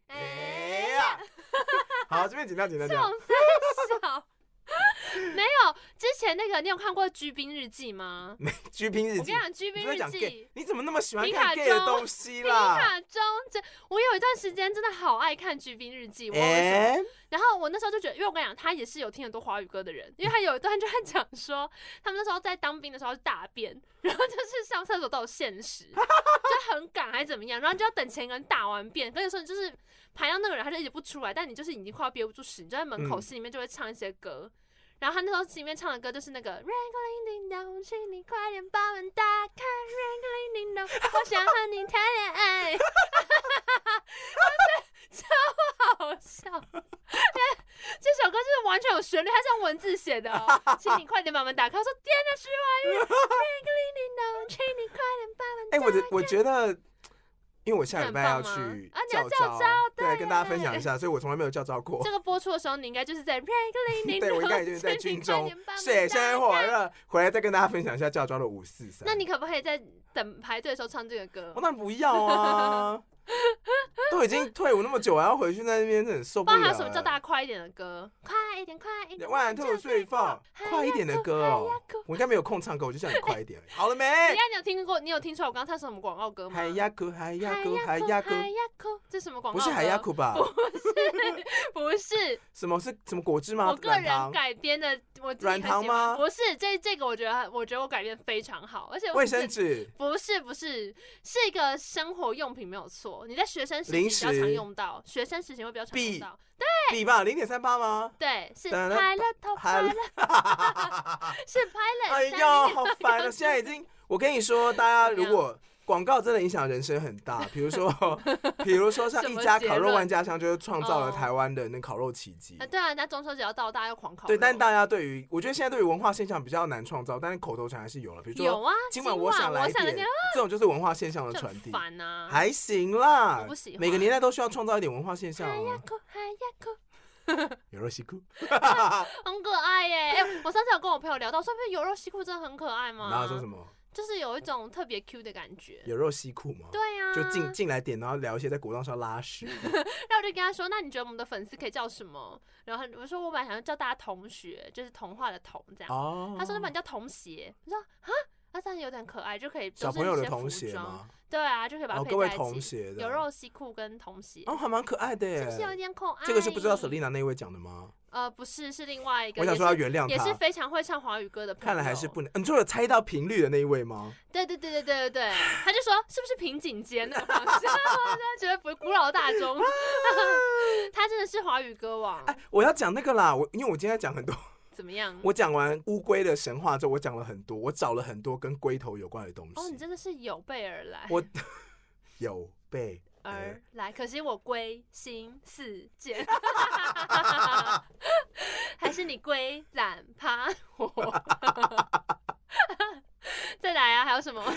好，这边剪掉。 这种三小。没有，之前那个你有看过《居兵日记》吗？ 没，《居兵日记》。 我跟你讲，《居兵日记》 你怎么那么喜欢看 gay 的东西啦？ 皮卡中，我有一段时间真的好爱看《居兵日记》。然后我那时候就觉得，因为我跟你讲，他也是有听很多华语歌的人，因为他有一段就在讲说，他们那时候在当兵的时候大便，然后就是上厕所都有限时，就很赶还是怎么样，然后就要等前一个人大完便，跟你说你就是排到那个人他就一直不出来，但你就是已经快要憋不住屎，你就在门口心里面就会唱一些歌。然后他那时候心里面唱的歌就是那个 Ringling Ding Dong， 请你快点把门打开 Ringling Ding Dong， 我想和你谈恋爱。超好笑。这首歌就是完全有旋律，它是用文字写的请你快点把门打开。我说天哪，徐怀钰 Ringling Ding Dong， 请你快点把门打开。 我觉得因为我下礼拜要去教招，对，跟大家分享一下，所以我从来没有教招过。 这个播出的时候，你应该就是在对，我应该就是在军中水深火热，回来再跟大家分享一下教招的543。 那你可不可以在等排队的时候唱这个歌？ 我当然不要啊！都已经退伍那么久，还要回去在那边，真的受不了。 还有什么叫大家快一点的歌？快一点 ！1 2 3 4，快一点的歌哦！我应该没有空唱歌，我就叫你快一点。好了没？ 你有听出来我刚唱什么广告歌吗？ 海呀哭， 这什么广告？ 不是海呀哭吧？ 不是。 什么是什么果汁吗？ 我个人改编的，我自己很喜欢。 软糖吗？ 不是，这个我觉得我改编非常好，而且卫生纸不是一个生活用品没有错。你在学生时期比较常用到，学生时期会比较常用到。对， 笔吧，0.38吗？ 对，是拍了头拍了，是拍了。 哎呦，好烦啊！现在已经，我跟你说，大家如果广告真的影响人生很大，比如说像一家烤肉万家香，就是创造了台湾的那烤肉奇迹。 对啊，人家中秋节要到，大家要狂烤肉。 对，但大家我觉得现在对于文化现象比较难创造，但是口头禅还是有了。比如说， 有啊， 今晚我想来点，这种就是文化现象的传递。 烦啊， 还行啦， 我不喜欢。 每个年代都需要创造一点文化现象啊。有肉西裤， 很可爱耶！我上次有跟我朋友聊到，说不是有肉西裤真的很可爱吗？ 然后说什么？ 就是有一种特别 Q 的感觉。 有肉西裤吗？ 对啊， 就进来点，然后聊一些在果冻上拉屎。 然后我就跟他说：“那你觉得我们的粉丝可以叫什么？”然后我说：“我本来想要叫大家同学，就是童话的童这样。”他说：“那不然叫童鞋。”我说：“啊。” 那这样有点可爱，就可以小朋友的童鞋吗？ 对啊，就可以把它配各位在一起。 童鞋的有肉西裤跟童鞋， 还蛮可爱的耶， 是不是有点可爱？ 这个是不知道 Selina 那位讲的吗？ 不是，是另外一个。 我想说要原谅他， 也是非常会唱华语歌的朋友。 看来还是不能。你说有猜到频率的那一位吗？ 对，他就说是不是平井坚的方向？觉得不古老大钟，他真的是华语歌王。 我要讲那个啦，因为我今天讲很多。 怎么样？ 我讲完乌龟的神话之后，我讲了很多，我找了很多跟龟头有关的东西。 你真的是有备而来。 我有备而来，可惜我归心似箭，还是你归懒趴我？再来啊，还有什么？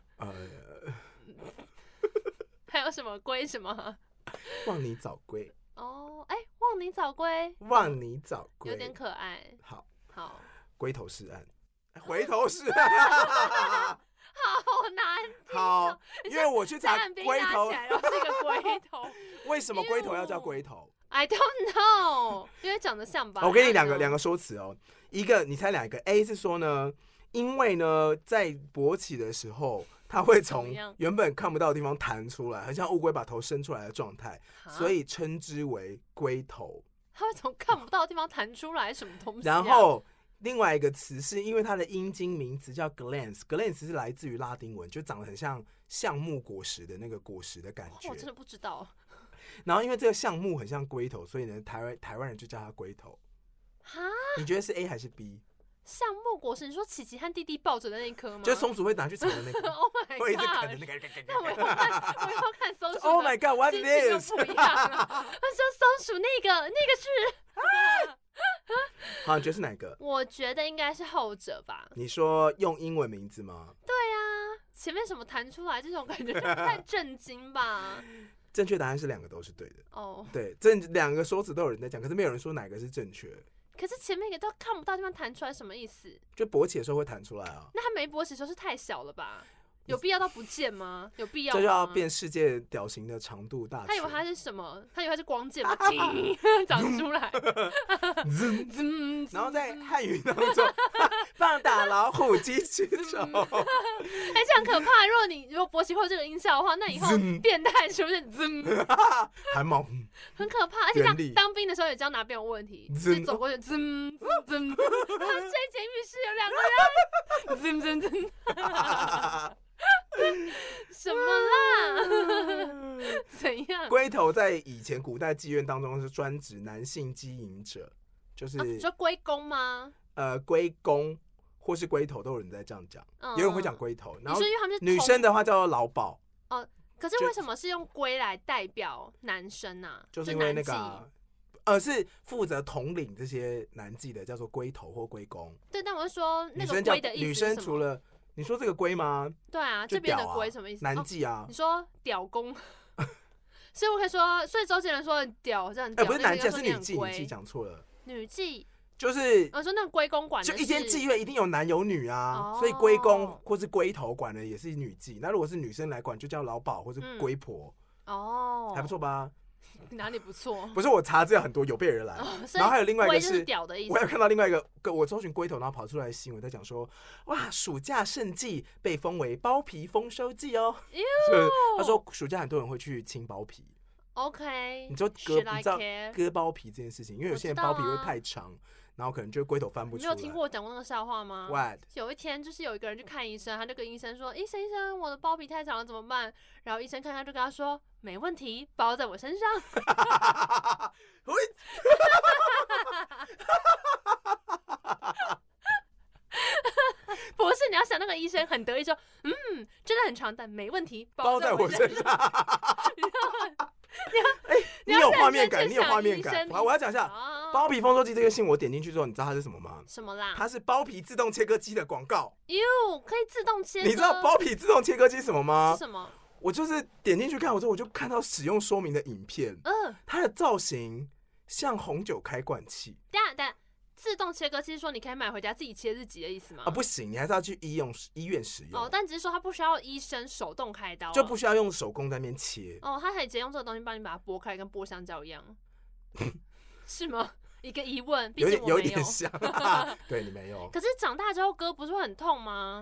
还有什么归什么？ 望你早归。 望你早归， 望你早归， 有点可爱。 好，龟头是岸，回头是岸。 好难听。 好，因为我去查龟头， 然后是一个龟头。 为什么龟头要叫龟头 ？I don't know， 因为长得像吧。 我给你两个说辞哦，一个你猜两个 ，A 是说呢，因为呢在勃起的时候，它会从原本看不到的地方弹出来，很像乌龟把头伸出来的状态，所以称之为龟头。 它会从看不到的地方弹出来，什么东西？ 然后另外一个词是因为它的阴茎名词叫 glans 是来自于拉丁文，就长得很像橡木果实的那个果实的感觉。 我真的不知道。 然后因为这个橡木很像龟头，所以呢台湾人就叫它龟头。 哈？ 你觉得是 A 还是 B？ 橡木果实，你说琪琪和弟弟抱着的那一颗吗？ 就是松鼠会拿去啃的那个。 Oh my god！ 会一直啃的那个。 那我要看松鼠。 Oh my god！What is？ 不一样了。他说松鼠那个是。 好，你觉得是哪个？ 我觉得应该是后者吧。 你说用英文名字吗？ 对啊，前面什么弹出来这种感觉就太震惊吧。 正确答案是两个都是对的。对，这两个说辞都有人在讲，可是没有人说哪个是正确。 可是前面一个都看不到地方弹出来，什么意思？ 就勃起的时候会弹出来啊。 那他没勃起的时候是太小了吧？有必要到不见吗？有必要吗？ 这就要变世界屌型的长度大。 他以为他是什么？他以为他是光剑吗？长出来， 然后在汉语当中放打老虎机器手。 这样可怕！如果勃起会这个音效的话，那以后变态是不是？ 汗毛很可怕，而且像当兵的时候也这样拿别人问题，就走过去，他们这监狱室有2个人，什么啦？怎样？ 龟头在以前古代妓院当中是专指男性妓淫者，就是你说龟公吗？ 龟公或是龟头都有人在这样讲，有人会讲龟头。然后女生的话叫做老鸨。 可是为什么是用龟来代表男生啊？ 就是因为那个是负责统领这些男妓的，叫做龟头或龟公。 对，但我是说那个龟的意思是什么？ 女生除了你说这个龟吗？ 对啊，这边的龟什么意思？ 男妓啊。 你说屌公，所以我可以说，所以周杰伦说的屌这样屌， 不是男妓，是女妓，女妓讲错了。 女妓就是我说那个龟公管的就一间妓院一定有男有女啊，所以龟公或是龟头管的也是女妓。那如果是女生来管，就叫老鸨或是龟婆。还不错吧？ 哪里不错？ 不是我查资料很多，有备而来。然后还有另外一个是屌的意思。 我有看到另外一个，我搜寻龟头，然后跑出来的新闻在讲说，哇，暑假盛季被封为包皮丰收季哦。他说暑假很多人会去清包皮。 OK， 你知道割包皮这件事情，因为有些人包皮会太长，然后可能就龟头翻不出来。 你有听过我讲过那个笑话吗 ？What？ 有一天就是有一个人去看医生，他就跟医生说：“医生，我的包皮太长了怎么办？”然后医生看他就跟他说：“没问题，包在我身上。”不是，你要想那个医生很得意说：“真的很长，但没问题， 包在我身上。” 你有画面感，你有画面感。我要讲一下包皮丰收季这个信，我点进去之后，你知道它是什么吗？ 什么啦？ 它是包皮自动切割机的广告。 可以自动切割。 你知道包皮自动切割机是什么吗？ 是什么？ 我就是点进去看，我就看到使用说明的影片。它的造型像红酒开罐器。 等下，自动切割器是说你可以买回家自己切自己的意思吗？ 不行，你还是要去医院使用。 但只是说它不需要医生手动开刀， 就不需要用手工在那边切。 它可以直接用这个东西帮你把它剥开，跟剥香蕉一样，是吗？一个疑问，毕竟我没有。 有点像，对你没有。 可是长大之后割不是会很痛吗？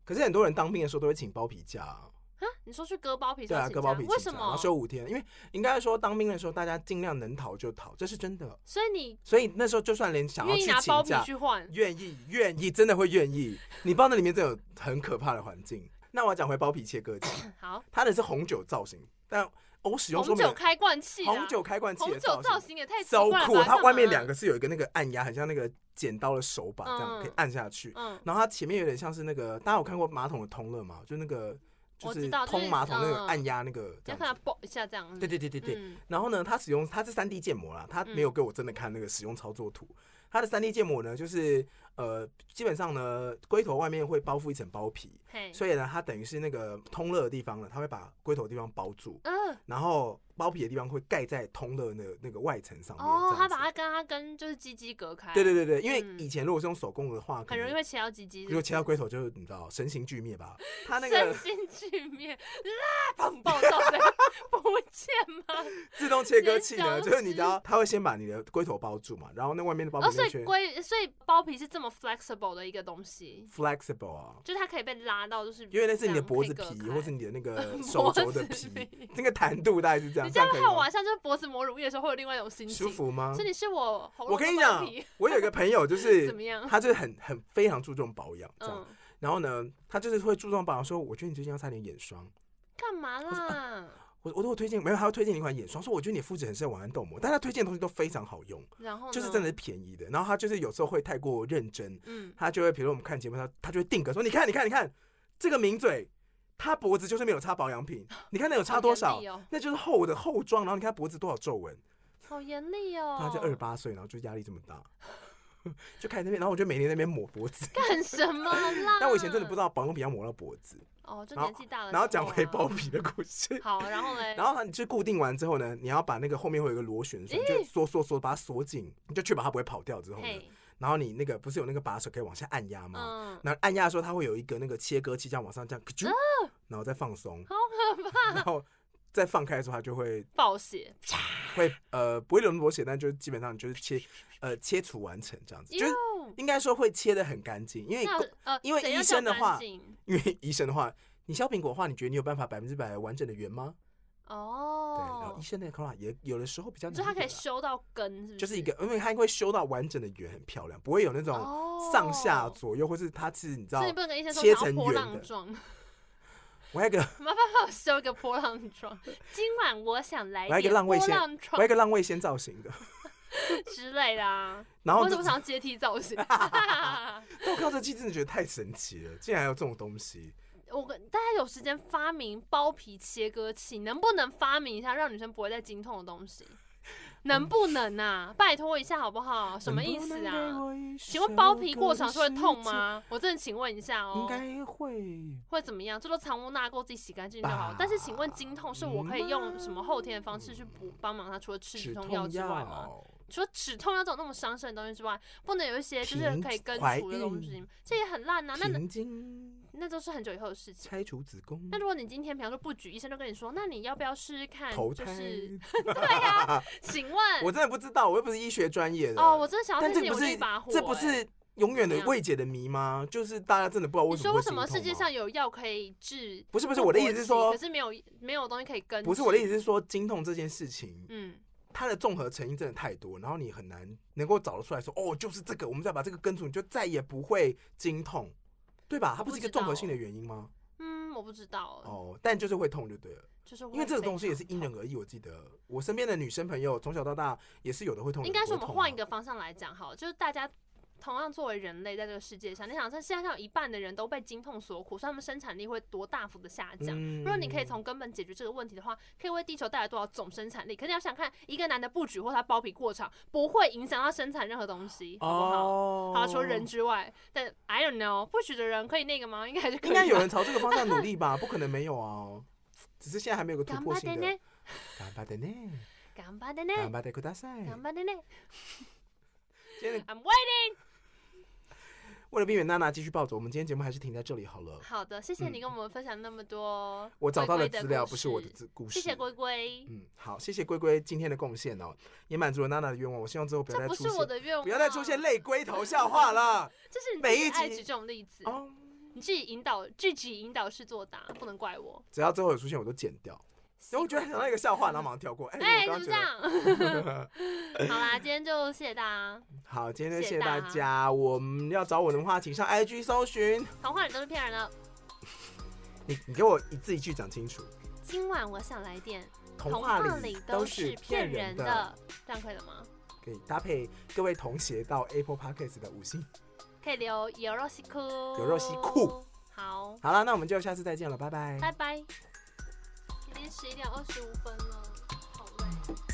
可是很多人当兵的时候都会请包皮假啊。 你说去割包皮？ 对啊，割包皮为什么？ 然后休5天，因为应该说当兵的时候大家尽量能逃就逃，这是真的。 所以那时候就算连想要去请假， 愿意拿包皮去换， 愿意，真的会愿意。你不知道那里面真的有很可怕的环境。那我讲回包皮切割器， 好， 它的是红酒造型，但我使用说红酒开罐器， 红酒开罐器的造型也太奇怪了吧。 它外面2个是有一个那个按压，很像那个剪刀的手把这样可以按下去。然后它前面有点像是那个，大家有看过马桶的通乐吗？就那个。就是通马桶那个按压那个， 要看它啵一下这样。 对。然后呢，它是3D 建模啦，它没有给我真的看那个使用操作图。它的3D 建模呢，就是基本上呢，龟头外面会包覆一层包皮，所以呢，它等于是那个通乐的地方呢，它会把龟头的地方包住，然后包皮的地方会盖在通乐那个外层上面。 它把它跟就是鸡鸡隔开。 对，因为以前如果是用手工的话， 很容易会切到鸡鸡。 如果切到龟头，就是你知道神形俱灭吧？它那个神形俱灭，爆炸声不见吗？ 自动切割器呢，就是你知道，它会先把你的龟头包住嘛，然后那外面的包皮所以包皮是这么 flexible 的一个东西。 flexible 啊， 就是它可以被拉到，就是因为那是你的脖子皮，或是你的那个手肘的皮，那个弹度大概是这样。 你这样看晚上就是脖子抹乳液的时候会有另外一种心情， 舒服吗？ 所以你是我跟你讲，我有一个朋友就是怎么样， 他就是很非常注重保养这样，然后呢，他就是会注重保养，说我觉得你最近要擦点眼霜。 干嘛啦？ 我都推荐，没有，他会推荐你一款眼霜，说我觉得你肤质很适合晚安豆膜，但他推荐的东西都非常好用， 然后就是真的是便宜的。然后他就是有时候会太过认真，他就会比如我们看节目，他就会定格说，你看这个名嘴，他脖子就是没有擦保养品，你看那有擦多少，那就是厚的厚妆，然后你看脖子多少皱纹， 好严厉哦。 他就28岁，然后就压力这么大。就开那边，然后我就每天在那边抹脖子， 干什么啦？ 但我以前真的不知道保养品要抹到脖子。 就年纪大了。 然后讲回包皮的故事。 好，然后嘞？ 然后你就固定完之后呢，你要把那个后面会有一个螺旋绳，就缩，把它锁紧，你就确保它不会跑掉之后呢，然后你那个不是有那个把手可以往下按压吗？然后按压的时候，它会有一个那个切割器，这样往上这样，然后再放松， 好可怕。 然后再放开的时候，它就会爆血， 会不会流那么多血，但就基本上就是切除完成这样子，就是应该说会切得很干净，因为医生的话，你削苹果的话，你觉得你有办法100%完整的圆吗？对，然后医生那个方法也有的时候比较难， 就它可以修到根，是不是？ 就是一个，因为它会修到完整的圆，很漂亮，不会有那种上下左右，或是它是你知道切成圆的。我还有一个， 麻烦帮我修一个波浪状。今晚我想来点波浪状， 我还有一个浪味仙造型的之类的啊。 然后为什么想阶梯造型？ 我看到这期真的觉得太神奇了，竟然还有这种东西。 大家有时间发明包皮切割器，能不能发明一下让女生不会再经痛的东西？能不能啊？拜托一下好不好？什么意思啊？请问包皮过长是会痛吗？我真的请问一下哦。 应该会怎么样？最多藏污纳垢，自己洗干净就好。但是请问经痛是我可以用什么后天的方式去帮忙它？除了吃止痛药之外吗？除了止痛药这种那么伤身的东西之外，不能有一些就是可以根除的东西，这也很烂啊。那都是很久以后的事情。 拆除子宫。 那如果你今天比方说不举，医生就跟你说，那你要不要试试看？ 就是对呀。请问， 我真的不知道，我又不是医学专业的。 我真的想要再有一把火。 这不是永远的未解的谜吗？就是大家真的不知道为什么会心痛吗？ 你说为什么世界上有药可以治？ 不是，我的意思是说， 可是没有东西可以根治。 不是，我的意思是说，经痛这件事情，它的综合成因真的太多，然后你很难能够找得出来说，就是这个，我们再把这个根除，你就再也不会经痛，对吧？它不是一个综合性的原因吗？ 我不知道。 但就是会痛就对了， 就是因为这个东西也是因人而异。我记得我身边的女生朋友从小到大也是有的会痛， 应该说我们换一个方向来讲好了，就是大家同样作为人类在这个世界上，你想，在世界上有一半的人都被经痛所苦，所以他们生产力会多大幅的下降。如果你可以从根本解决这个问题的话，可以为地球带来多少总生产力？可是你要想看，一个男的不举或他包皮过长，不会影响他生产任何东西，好不好？好，除了人之外，但 I don't know， 不举的人可以那个吗？应该还是可以。 应该有人朝这个方向努力吧？不可能没有啊，只是现在还没有个突破性的。頑張ってね。 頑張ってね。 頑張ってください。 頑張ってね。I'm waiting。 为了避免娜娜继续暴走，我们今天节目还是停在这里好了。 好的，谢谢你跟我们分享那么多。 我找到的资料不是我的故事。 谢谢龟龟。 好，谢谢龟龟今天的贡献哦，也满足了娜娜的愿望。我希望之后不要再出现类龟头笑话了。 这是你每一集爱举这种例子。 你自己引导式作答，不能怪我。 只要最后有出现，我都剪掉。因为我觉得想到一个笑话，然后马上跳过。怎么这样？好啦，今天就谢谢大家。 好，今天就谢谢大家。我们要找我的话，请上 IG 搜寻。 童话里都是骗人的。 你给我自己句讲清楚。 今晚我想来点。 童话里都是骗人的， 这样可以了吗？ 可以搭配各位同学到 Apple Podcast 的5星， 可以留有肉西库。 好了，那我们就下次再见了，拜拜， 拜拜。已经11点25分了，好累。